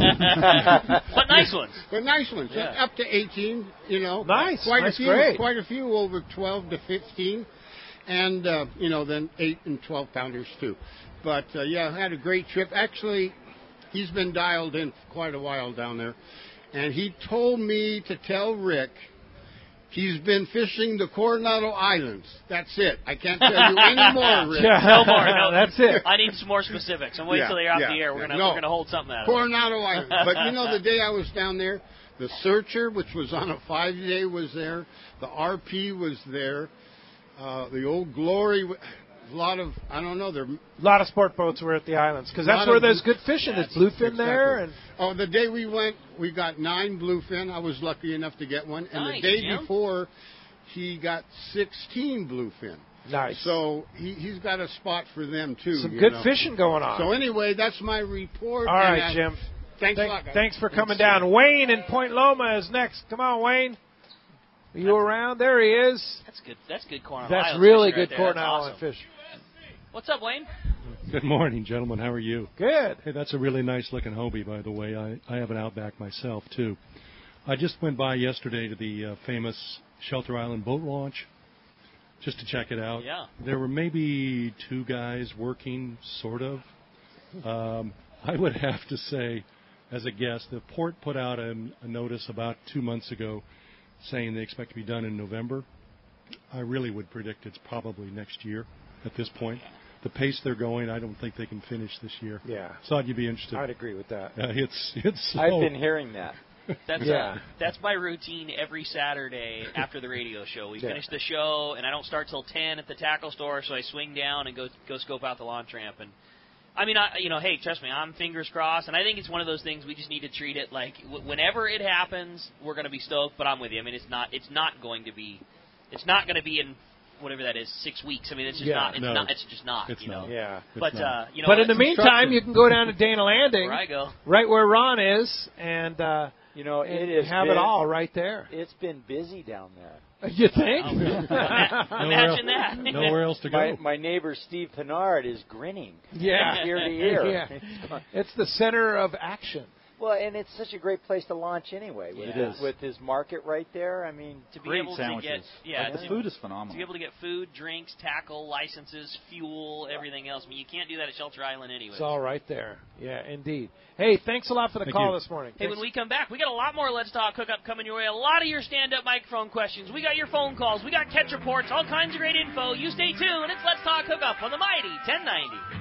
but nice ones. But nice ones, up to 18. Nice, quite a few over 12 to 15. And, then 8 and 12 pounders, too. But, I had a great trip. Actually, he's been dialed in for quite a while down there. And he told me to tell Rick he's been fishing the Coronado Islands. That's it. I can't tell you any more, Rick. No more. No, that's it. I need some more specifics. I'm waiting until you're off the air. We're gonna hold something out of it. Coronado Islands. But, the day I was down there, the Searcher, which was on a 5-day, was there. The RP was there. The Old Glory, a lot of, I don't know, a lot of sport boats were at the islands because that's where there's good fishing. There's bluefin there. And the day we went, we got 9 bluefin. I was lucky enough to get one. And nice, the day Jim. before, he got 16 bluefin. Nice. So he's got a spot for them, too. Some good fishing going on. So anyway, that's my report. All right, Jim. Thanks a lot, guys. Thanks for coming down. Wayne in Point Loma is next. Come on, Wayne. Are you around? There he is. That's good. That's good Coronado That's Island really fishing good right Coronado That's Island awesome. fish. What's up, Wayne? Good morning, gentlemen. How are you? Good. Hey, that's a really nice-looking Hobie, by the way. I have an Outback myself, too. I just went by yesterday to the famous Shelter Island boat launch just to check it out. Yeah. There were maybe 2 guys working, sort of. I would have to say, as a guest, the port put out a notice about 2 months ago saying they expect to be done in November. I really would predict it's probably next year at this point. The pace they're going, I don't think they can finish this year. Yeah. Thought you'd be interested. I'd agree with that. It's slow. I've been hearing that. That's my routine every Saturday after the radio show. We finish the show, and I don't start till 10 at the tackle store, so I swing down and go scope out the launch ramp. And I mean, hey, trust me, I'm fingers crossed, and I think it's one of those things we just need to treat it like whenever it happens, we're going to be stoked. But I'm with you. I mean, it's not going to be in whatever that is, 6 weeks. I mean, it's just not. It's just not. It's not. Yeah. But but in the meantime, you can go down to Dana Landing, where I go, right where Ron is, and it all right there. It's been busy down there. You think? Imagine that. Nowhere else to go. My neighbor Steve Pinard is grinning. Yeah. Ear to ear. Yeah. It's the center of action. Well, and it's such a great place to launch anyway. With his market right there. I mean, to be able sandwiches. to get the food is phenomenal. To be able to get food, drinks, tackle, licenses, fuel, everything else. I mean, you can't do that at Shelter Island anyway. It's all right there. Yeah, indeed. Hey, thanks a lot for the call this morning. Hey, when we come back, we got a lot more Let's Talk Hookup coming your way. A lot of your stand-up microphone questions. We got your phone calls. We got catch reports. All kinds of great info. You stay tuned. It's Let's Talk Hookup on the Mighty 1090.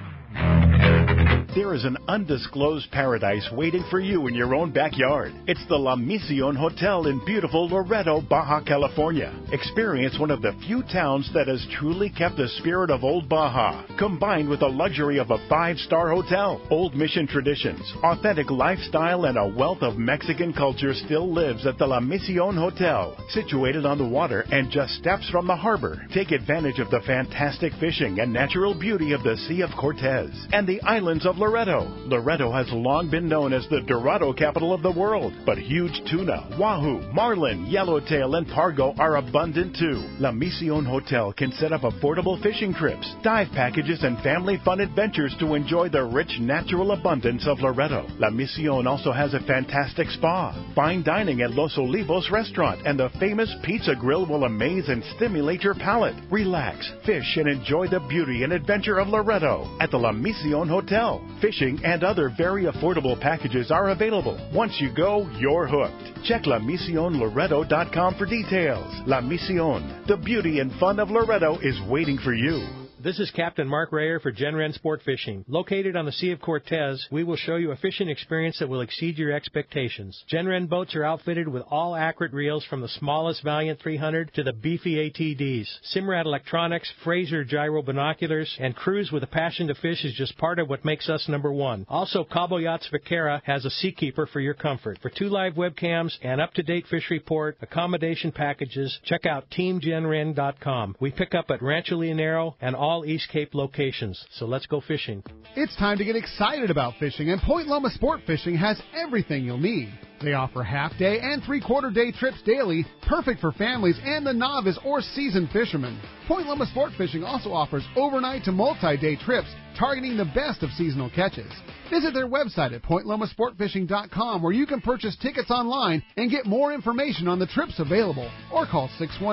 There is an undisclosed paradise waiting for you in your own backyard. It's the La Mission Hotel in beautiful Loreto, Baja California. Experience one of the few towns that has truly kept the spirit of old Baja, combined with the luxury of a 5-star hotel. Old Mission traditions, authentic lifestyle, and a wealth of Mexican culture still lives at the La Mission Hotel. Situated on the water and just steps from the harbor, take advantage of the fantastic fishing and natural beauty of the Sea of Cortez and the islands of Loreto. Loreto has long been known as the Dorado capital of the world, but huge tuna, wahoo, marlin, yellowtail, and pargo are abundant too. La Mission Hotel can set up affordable fishing trips, dive packages, and family fun adventures to enjoy the rich natural abundance of Loreto. La Mission also has a fantastic spa, fine dining at Los Olivos restaurant, and the famous pizza grill will amaze and stimulate your palate. Relax, fish, and enjoy the beauty and adventure of Loreto at the La Mission Hotel. Fishing and other very affordable packages are available. Once you go, you're hooked. Check LaMissionLoreto.com for details. La Mission, the beauty and fun of Loreto is waiting for you. This is Captain Mark Rayer for Genren Sport Fishing. Located on the Sea of Cortez, we will show you a fishing experience that will exceed your expectations. Genren boats are outfitted with all accurate reels from the smallest Valiant 300 to the beefy ATDs. Simrad electronics, Fraser gyro binoculars, and crews with a passion to fish is just part of what makes us number one. Also, Cabo Yachts Vaquera has a Seakeeper for your comfort. For 2 live webcams, an up-to-date fish report, accommodation packages, check out TeamGenren.com. We pick up at Rancho Leonero and all East Cape locations. So let's go fishing. It's time to get excited about fishing, and Point Loma Sport Fishing has everything you'll need. They offer half-day and three-quarter-day trips daily, perfect for families and the novice or seasoned fishermen. Point Loma Sport Fishing also offers overnight to multi-day trips targeting the best of seasonal catches. Visit their website at pointlomasportfishing.com, where you can purchase tickets online and get more information on the trips available, or call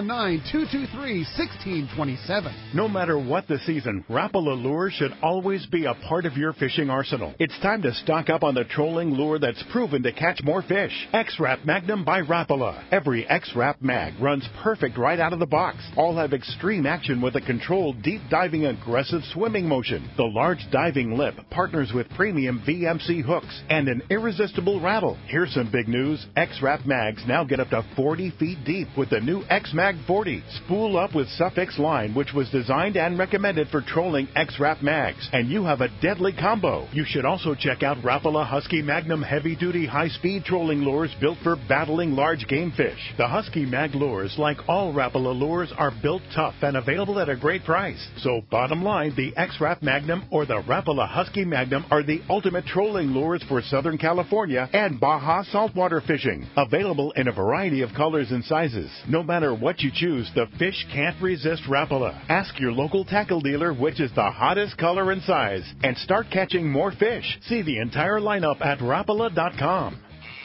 619-223-1627. No matter what the season, Rapala lures should always be a part of your fishing arsenal. It's time to stock up on the trolling lure that's proven to catch more fish. X-Rap Magnum by Rapala. Every X-Rap Mag runs perfect right out of the box. All have extreme action with a controlled, deep-diving, aggressive swimming motion. The large diving lip partners with premium VMC hooks and an irresistible rattle. Here's some big news. X-Rap Mags now get up to 40 feet deep with the new X-Mag 40. Spool up with Suffix line, which was designed and recommended for trolling X-Rap Mags, and you have a deadly combo. You should also check out Rapala Husky Magnum heavy-duty high-speed trolling trolling lures built for battling large game fish. The Husky Mag lures, like all Rapala lures, are built tough and available at a great price. So bottom line, the X-Rap Magnum or the Rapala Husky Magnum are the ultimate trolling lures for Southern California and Baja saltwater fishing. Available in a variety of colors and sizes. No matter what you choose, the fish can't resist Rapala. Ask your local tackle dealer which is the hottest color and size, and start catching more fish. See the entire lineup at Rapala.com.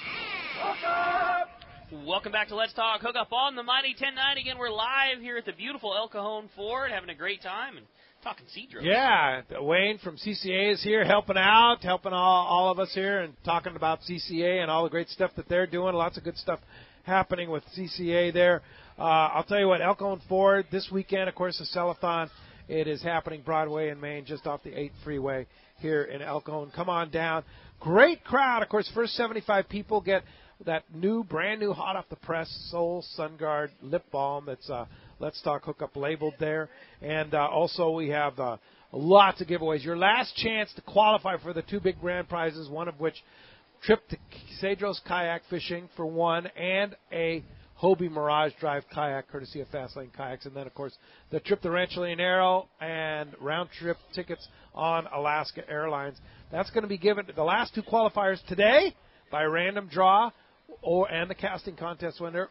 Welcome back to Let's Talk Hookup on the Mighty 10-9. Again, we're live here at the beautiful El Cajon Ford, having a great time and talking Cedros. Yeah, Wayne from CCA is here helping out, helping all of us here and talking about CCA and all the great stuff that they're doing. Lots of good stuff happening with CCA there. I'll tell you what, El Cajon Ford this weekend, of course, the Cellathon. It is happening Broadway in Maine, just off the 8 freeway here in El Cajon. Come on down. Great crowd. Of course, first 75 people get that brand new, hot off the press Soul SunGuard lip balm that's Let's Talk Hookup labeled there. And also we have lots of giveaways. Your last chance to qualify for the 2 big grand prizes, one of which trip to Cedros kayak fishing for one, and a Hobie Mirage Drive kayak courtesy of Fastlane Kayaks. And then, of course, the trip to Rancho Leonero and round-trip tickets on Alaska Airlines. That's going to be given to the last 2 qualifiers today by random draw, and the casting contest winner,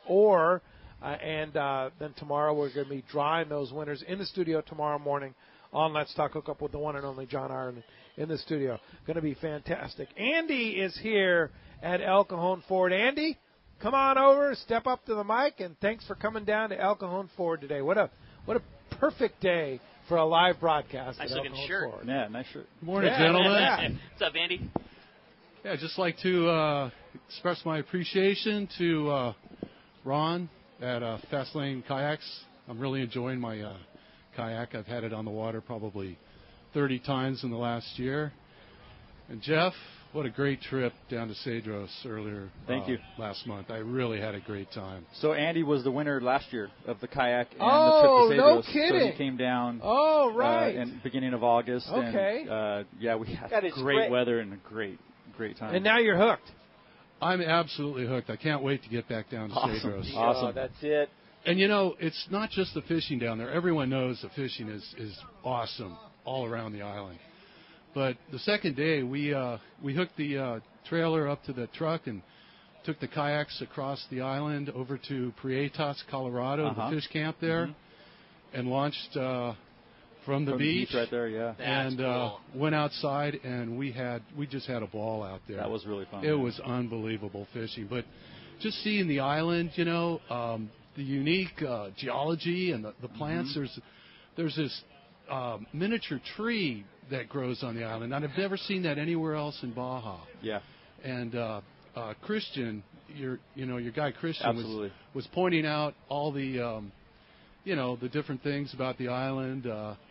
then tomorrow we're going to be drawing those winners in the studio tomorrow morning on Let's Talk Hookup with the one and only John Ireland in the studio. Going to be fantastic. Andy is here at El Cajon Ford. Andy, come on over, step up to the mic, and thanks for coming down to El Cajon Ford today. What a perfect day for a live broadcast. Nice looking shirt. Ford. Yeah, nice shirt. Good morning, gentlemen. Yeah. What's up, Andy? Yeah, I'd just like to express my appreciation to Ron at Fastlane Kayaks. I'm really enjoying my kayak. I've had it on the water probably 30 times in the last year. And Jeff, what a great trip down to Cedros earlier. Thank you. Last month. I really had a great time. So Andy was the winner last year of the kayak and the trip to Cedros. No kidding. So he came down. Oh, right. In beginning of August. Okay. And, we had great weather and a great time. And now you're hooked. I'm absolutely hooked. I can't wait to get back down to Cedros. Awesome. That's it. And, it's not just the fishing down there. Everyone knows the fishing is awesome all around the island. But the second day, we hooked the trailer up to the truck and took the kayaks across the island over to Prietas, Colorado, the fish camp there, and launched from the beach right there, yeah. And cool. Went outside, and we just had a ball out there. That was really fun. It was unbelievable fishing. But just seeing the island, the unique geology and the plants. There's this miniature tree that grows on the island. And I've never seen that anywhere else in Baja. Yeah. And Christian, your guy Christian was pointing out all the the different things about the island.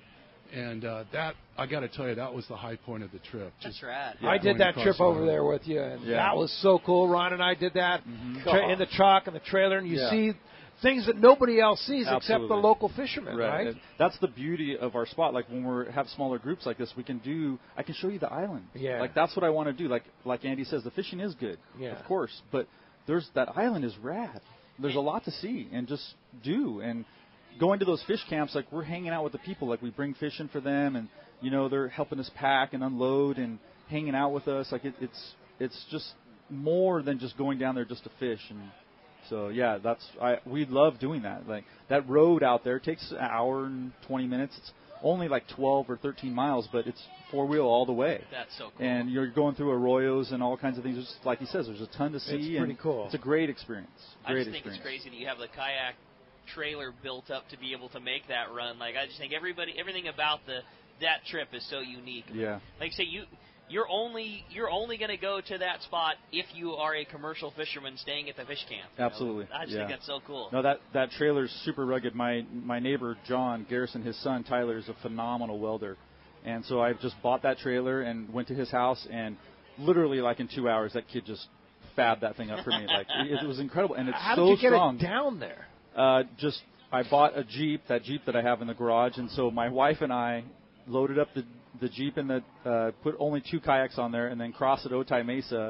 That, I got to tell you, that was the high point of the trip. That's rad. I did that trip over there with you, and that was so cool. Ron and I did that in the truck and the trailer, and you see things that nobody else sees except the local fishermen, right? That's the beauty of our spot. Like when we have smaller groups like this, I can show you the island. Yeah. Like that's what I want to do. Like Andy says, the fishing is good, of course, but that island is rad. There's a lot to see and just do. And going to those fish camps, like we're hanging out with the people, like we bring fish in for them, and they're helping us pack and unload and hanging out with us. Like it's just more than just going down there just to fish. And so we love doing that. Like that road out there takes an hour and 20 minutes. It's only like 12 or 13 miles, but it's 4-wheel all the way. That's so cool. And you're going through arroyos and all kinds of things. Just like he says, there's a ton to see. It's pretty cool. It's a great experience. I just think it's crazy that you have the kayak trailer built up to be able to make that run. Like I just think everything about that trip is so unique. Yeah. Like say you're only going to go to that spot if you are a commercial fisherman staying at the fish camp. Absolutely. I just think that's so cool. No, that trailer's super rugged. My neighbor John Garrison, his son Tyler, is a phenomenal welder, and so I just bought that trailer and went to his house, and literally like in 2 hours that kid just fabbed that thing up for me. Like it was incredible, and it's How so did you strong. get it down there? I bought a Jeep, that Jeep that I have in the garage, and so my wife and I loaded up the Jeep and put only 2 kayaks on there, and then crossed at Otay Mesa,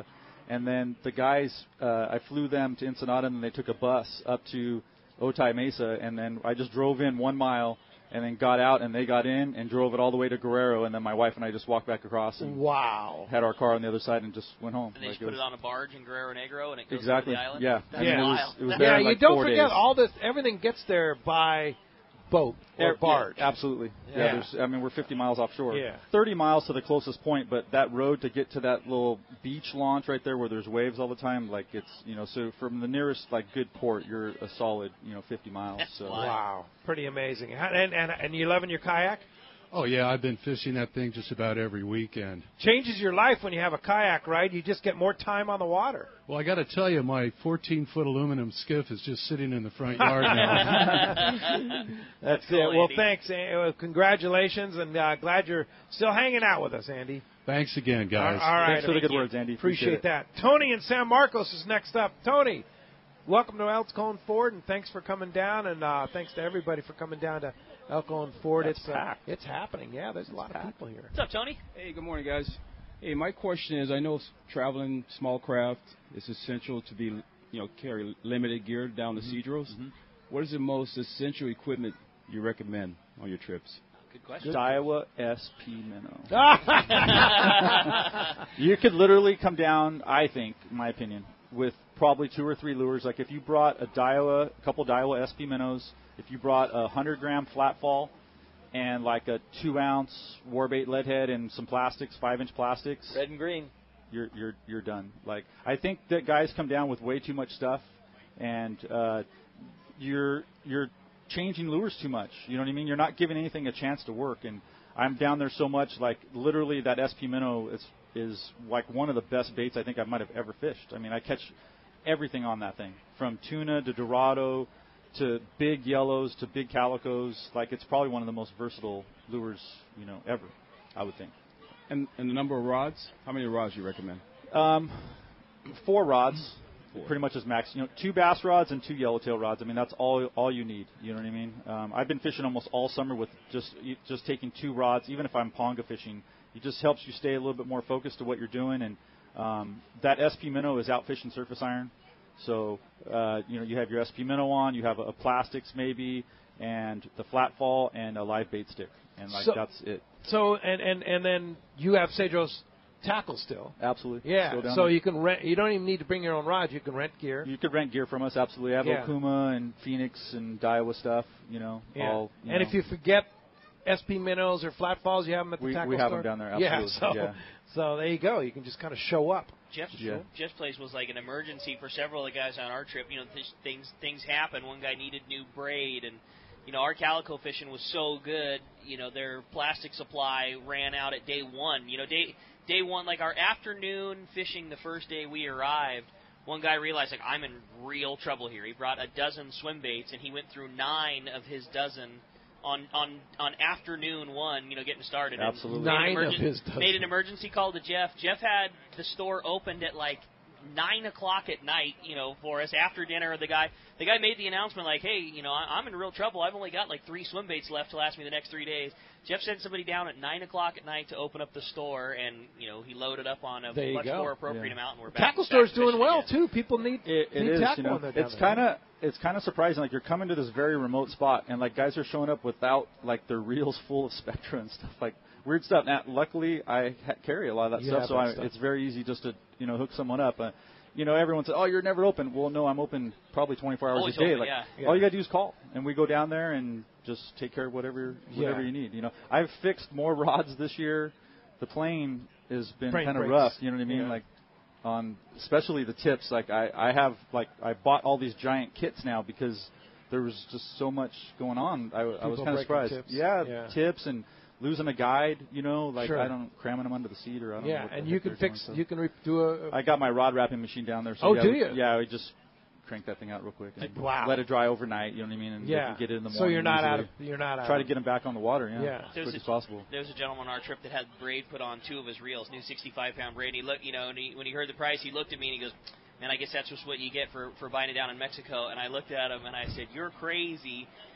And then the guys, I flew them to Ensenada, and then they took a bus up to Otay Mesa, and then I just drove in 1 mile, and then got out, and they got in and drove it all the way to Guerrero, and then my wife and I just walked back across and had our car on the other side and just went home. And they just put it on a barge in Guerrero Negro, and it goes exactly. to the island? Yeah. That's wild. It was Yeah, you like don't forget days. all this. Everything gets there by boat or barge. Yeah, absolutely. Yeah. We're 50 miles offshore. Yeah. 30 miles to the closest point, but that road to get to that little beach launch right there where there's waves all the time, like it's, so from the nearest like good port, you're a solid, 50 miles. So. Wow. Pretty amazing. And you loving your kayak? Oh, yeah, I've been fishing that thing just about every weekend. Changes your life when you have a kayak, right? You just get more time on the water. Well, I got to tell you, my 14-foot aluminum skiff is just sitting in the front yard now. That's cool, it. Well, Andy. thanks. Congratulations, and glad you're still hanging out with us, Andy. Thanks again, guys. All right. Thanks for the good words, Andy. Appreciate that. Tony in San Marcos is next up. Tony, welcome to El Cajon Ford, and thanks for coming down, and thanks to everybody for coming down to El Cajon Ford. It's happening. Yeah, there's a lot of people here. What's up, Tony? Hey, good morning, guys. Hey, my question is, I know traveling small craft is essential to be, carry limited gear down the Cedros. Mm-hmm. What is the most essential equipment you recommend on your trips? Good question. Daiwa SP Minnow. You could literally come down, I think, in my opinion, with probably 2 or 3 lures. Like if you brought a couple Daiwa SP Minnows, if you brought a 100-gram flat fall and like a 2-ounce warbait lead head and some plastics, 5-inch plastics, Red and green, you're done. Like I think that guys come down with way too much stuff, and you're changing lures too much. You know what I mean? You're not giving anything a chance to work. And I'm down there so much, like literally that SP Minnow is like one of the best baits I think I might have ever fished. I mean, I catch everything on that thing, from tuna to Dorado to big yellows to big calicos. Like it's probably one of the most versatile lures, ever, I would think. And the number of rods? How many rods do you recommend? 4 rods. Pretty much as max. 2 bass rods and 2 yellowtail rods. I mean, that's all you need. You know what I mean? I've been fishing almost all summer with just taking 2 rods. Even if I'm ponga fishing, it just helps you stay a little bit more focused to what you're doing. And that SP Minnow is out fishing surface iron. So you have your SP Minnow on, you have a plastics maybe, and the flat fall and a live bait stick, and that's it. So and then you have Cedros tackle still. Absolutely. Yeah. So you can rent. You don't even need to bring your own rods. You can rent gear. You could rent gear from us. Absolutely. I have Okuma and Phoenix and Daiwa stuff. Yeah. All. And if you forget SP Minnows or flat falls, you have them at the tackle store. We have them down there. Absolutely. Yeah. So there you go. You can just kind of show up. Jeff's place was like an emergency for several of the guys on our trip. Things happen. One guy needed new braid, and our calico fishing was so good. Their plastic supply ran out at day 1. Day 1, like our afternoon fishing the first day we arrived, one guy realized, like, I'm in real trouble here. He brought a dozen swim baits, and he went through 9 of his dozen on afternoon 1, getting started. Absolutely. 9 of his dozen. Made an emergency call to Jeff. Jeff had the store opened at like 9 o'clock at night, for us after dinner. The guy made the announcement like, hey, I'm in real trouble. I've only got like 3 swim baits left to last me the next 3 days. Jeff sent somebody down at 9 o'clock at night to open up the store, and he loaded up on a much more appropriate amount. And we're back. Tackle store's doing well again. too. People need tackle on their It's kind of surprising. Like you're coming to this very remote spot, and like guys are showing up without like their reels full of Spectra and stuff, like weird stuff. Now, luckily, I carry a lot of that stuff, so it's very easy just to hook someone up. Everyone says, "Oh, you're never open." Well, no, I'm open probably 24 hours Always a day. Open, all you gotta do is call, and we go down there and just take care of whatever you need. I've fixed more rods this year. The plane has been kind of rough. You know what I mean? Yeah. Like on especially the tips. Like I bought all these giant kits now because there was just so much going on. I was kind of surprised. Tips. Yeah, tips and losing a guide, Sure. I don't cramming them under the seat or I don't know. Yeah, what and the you heck can they're fix. doing, so. You can do a. I got my rod wrapping machine down there. So do you? Yeah, we just crank that thing out real quick. And let it dry overnight. You know what I mean? And get it in the morning. So you're not easily. out of. Try to get them back on the water. Yeah. As quick as possible. There was a gentleman on our trip that had braid put on 2 of his reels, new 65-pound braid. And he looked, and when he heard the price, he looked at me and he goes, "Man, I guess that's just what you get for buying it down in Mexico." And I looked at him and I said, "You're crazy."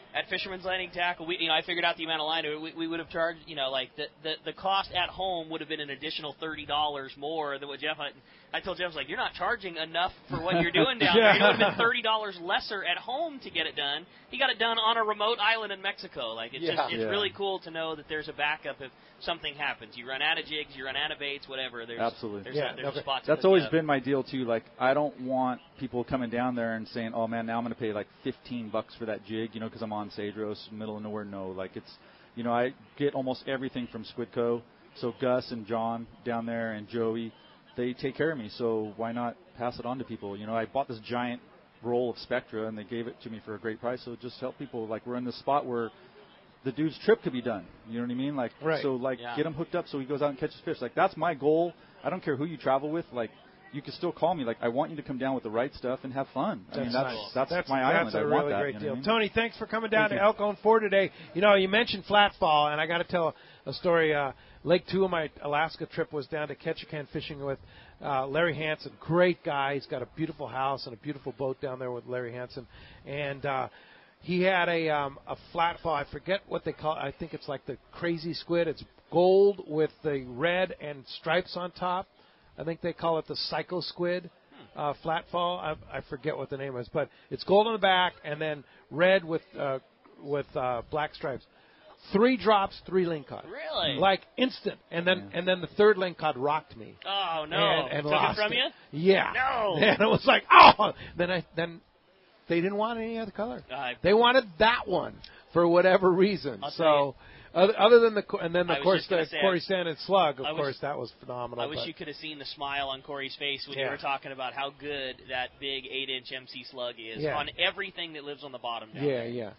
at Fisherman's Landing Tackle, I figured out the amount of line. We would have charged, like the cost at home would have been an additional $30 more than what Jeff. I told Jeff, I was like, you're not charging enough for what you're doing down there. It would have been $30 lesser at home to get it done. He got it done on a remote island in Mexico. Like it's really cool to know that there's a backup if something happens. You run out of jigs, you run out of baits, whatever. There's Absolutely. There's a spot to That's put always up. been my deal too. Like I don't want people coming down there and saying, "Oh man, now I'm going to pay like $15 for that jig," because I'm on Cedros, middle of nowhere. No, like it's, I get almost everything from Squidco. So Gus and John down there and Joey, they take care of me. So why not pass it on to people? I bought this giant roll of Spectra and they gave it to me for a great price. So just help people. Like we're in this spot where the dude's trip could be done. You know what I mean? Like, so get him hooked up so he goes out and catches fish. Like that's my goal. I don't care who you travel with. Like you can still call me. Like I want you to come down with the right stuff and have fun. That's my island. That's a I really want that, great deal. I mean? Tony, thanks for coming down to El Cajon Ford today. You mentioned Flatfall, and I got to tell a story. Leg 2 of my Alaska trip was down to Ketchikan fishing with Larry Hansen. Great guy. He's got a beautiful house and a beautiful boat down there with Larry Hansen. And he had a Flatfall. I forget what they call it. I think it's like the Crazy Squid. It's gold with the red and stripes on top. I think they call it the Psycho Squid Flatfall. I forget what the name is, but it's gold on the back and then red with black stripes. 3 drops, 3 lingcod. Really? Like instant. And then the third lingcod rocked me. Oh no! And Took lost it from you? Yeah. No. And it was like, oh. Then they didn't want any other color. They wanted that one for whatever reason. So. Other than the Corey Sandin slug, of course, that was phenomenal. I wish you could have seen the smile on Corey's face when you were talking about how good that big 8-inch MC slug is on everything that lives on the bottom. Down there. Yeah.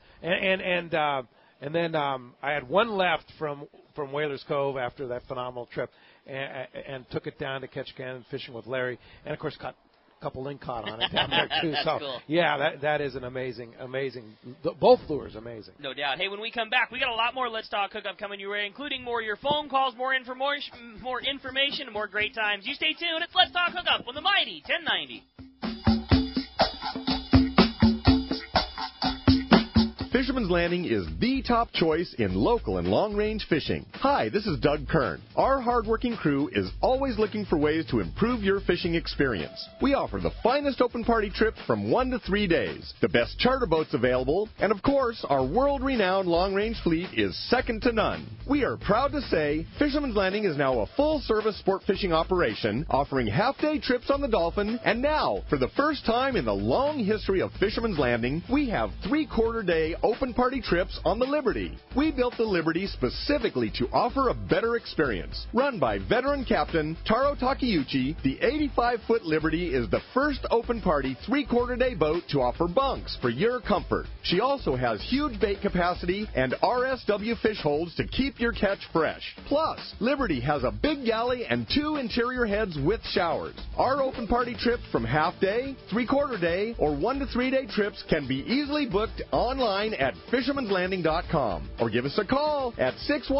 And then I had one left from Whalers Cove after that phenomenal trip, and took it down to Ketchikan fishing with Larry, and of course caught couple lingcod on it down there too. That's so cool. Yeah, that is an amazing. Both lures amazing. No doubt. Hey, when we come back, we got a lot more Let's Talk Hookup coming your way, including more of your phone calls, more information, and more great times. You stay tuned. It's Let's Talk Hookup on the mighty 1090. Fisherman's Landing is the top choice in local and long-range fishing. Hi, this is Doug Kern. Our hardworking crew is always looking for ways to improve your fishing experience. We offer the finest open party trips from 1 to 3 days, the best charter boats available, and of course, our world-renowned long-range fleet is second to none. We are proud to say Fisherman's Landing is now a full-service sport fishing operation, offering half-day trips on the Dolphin, and now, for the first time in the long history of Fisherman's Landing, we have 3/4-day open party trips on the Liberty. We built the Liberty specifically to offer a better experience. Run by veteran captain Taro Takeuchi, the 85-foot Liberty is the first open party 3/4-day boat to offer bunks for your comfort. She also has huge bait capacity and RSW fish holds to keep your catch fresh. Plus, Liberty has a big galley and 2 interior heads with showers. Our open party trips from half-day, 3/4-day, or 1 to 3 day trips can be easily booked online at fishermanslanding.com or give us a call at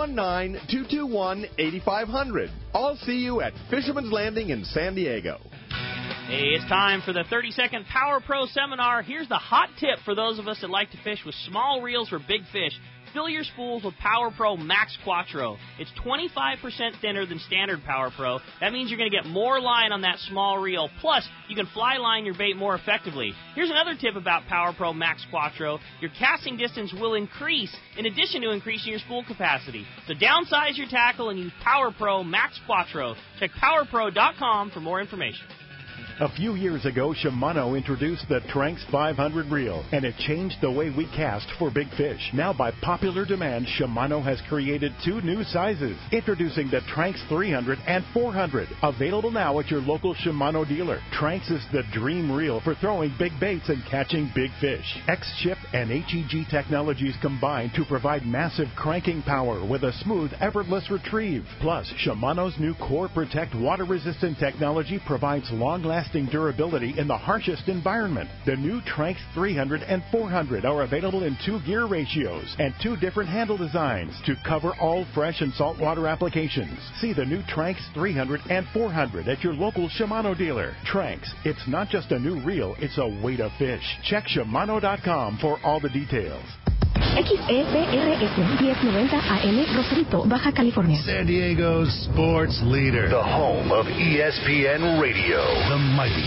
619-221-8500. I'll see you at Fisherman's Landing in San Diego. Hey, it's time for the 30-second Power Pro seminar. Here's the hot tip for those of us that like to fish with small reels for big fish. Fill your spools with Power Pro Max Quattro. It's 25% thinner than standard Power Pro. That means you're going to get more line on that small reel. Plus, you can fly line your bait more effectively. Here's another tip about Power Pro Max Quattro. Your casting distance will increase in addition to increasing your spool capacity. So downsize your tackle and use Power Pro Max Quattro. Check PowerPro.com for more information. A few years ago, Shimano introduced the Tranx 500 reel, and it changed the way we cast for big fish. Now, by popular demand, Shimano has created 2 new sizes, introducing the Tranx 300 and 400, available now at your local Shimano dealer. Tranx is the dream reel for throwing big baits and catching big fish. X-Ship and HEG technologies combine to provide massive cranking power with a smooth, effortless retrieve. Plus, Shimano's new Core Protect water-resistant technology provides long-lasting durability in the harshest environment. The new Tranx 300 and 400 are available in 2 gear ratios and 2 different handle designs to cover all fresh and saltwater applications. See the new Tranx 300 and 400 at your local Shimano dealer. Tranx, it's not just a new reel, it's a way to fish. Check Shimano.com for all the details. XEPRS 1090 AM, Rosarito, Baja California. San Diego's sports leader. The home of ESPN Radio. The mighty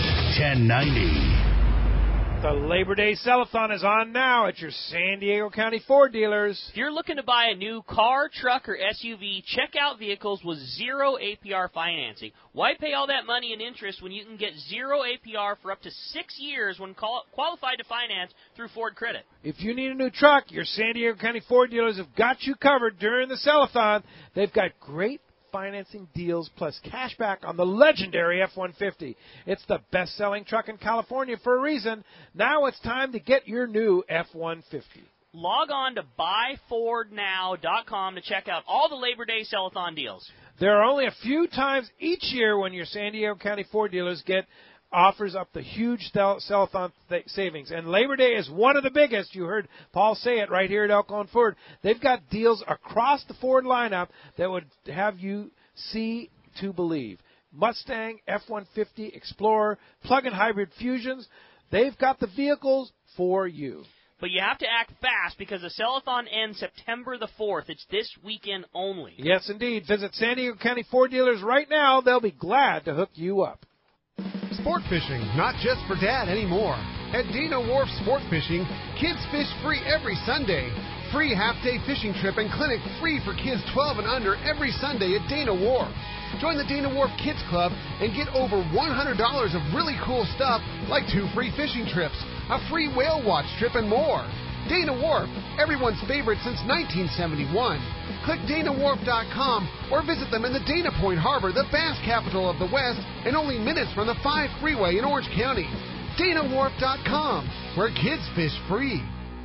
1090. The Labor Day Sell-a-thon is on now at your San Diego County Ford dealers. If you're looking to buy a new car, truck, or SUV, check out vehicles with zero APR financing. Why pay all that money in interest when you can get zero APR for up to 6 years when qualified to finance through Ford Credit? If you need a new truck, your San Diego County Ford dealers have got you covered during the sell-a-thon. They've got great financing deals plus cash back on the legendary F-150. It's the best-selling truck in California for a reason. Now it's time to get your new F-150. Log on to buyfordnow.com to check out all the Labor Day Sell-a-thon deals. There are only a few times each year when your San Diego County Ford dealers get offers up the huge sell-a-thon savings. And Labor Day is one of the biggest. You heard Paul say it right here at El Cajon Ford. They've got deals across the Ford lineup that would have you see to believe. Mustang, F-150, Explorer, plug-in hybrid Fusions. They've got the vehicles for you. But you have to act fast because the sell-a-thon ends September the 4th. It's this weekend only. Yes, indeed. Visit San Diego County Ford dealers right now. They'll be glad to hook you up. Sport fishing, not just for dad anymore. At Dana Wharf Sport Fishing, kids fish free every Sunday. Free half-day fishing trip and clinic free for kids 12 and under every Sunday at Dana Wharf. Join the Dana Wharf Kids Club and get over $100 of really cool stuff like 2 free fishing trips, a free whale watch trip, and more. Dana Wharf, everyone's favorite since 1971. Click DanaWharf.com or visit them in the Dana Point Harbor, the bass capital of the West, and only minutes from the 5 freeway in Orange County. DanaWharf.com, where kids fish free.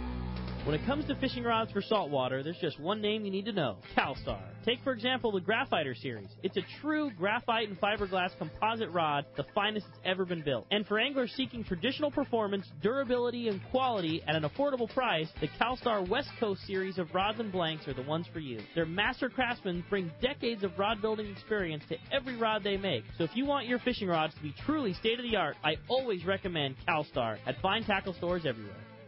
When it comes to fishing rods for saltwater, there's just one name you need to know, CalStar. Take, for example, the Graphiter series. It's a true graphite and fiberglass composite rod, the finest it's ever been built. And for anglers seeking traditional performance, durability, and quality at an affordable price, the CalStar West Coast series of rods and blanks are the ones for you. Their master craftsmen bring decades of rod building experience to every rod they make. So if you want your fishing rods to be truly state-of-the-art, I always recommend CalStar at fine tackle stores everywhere.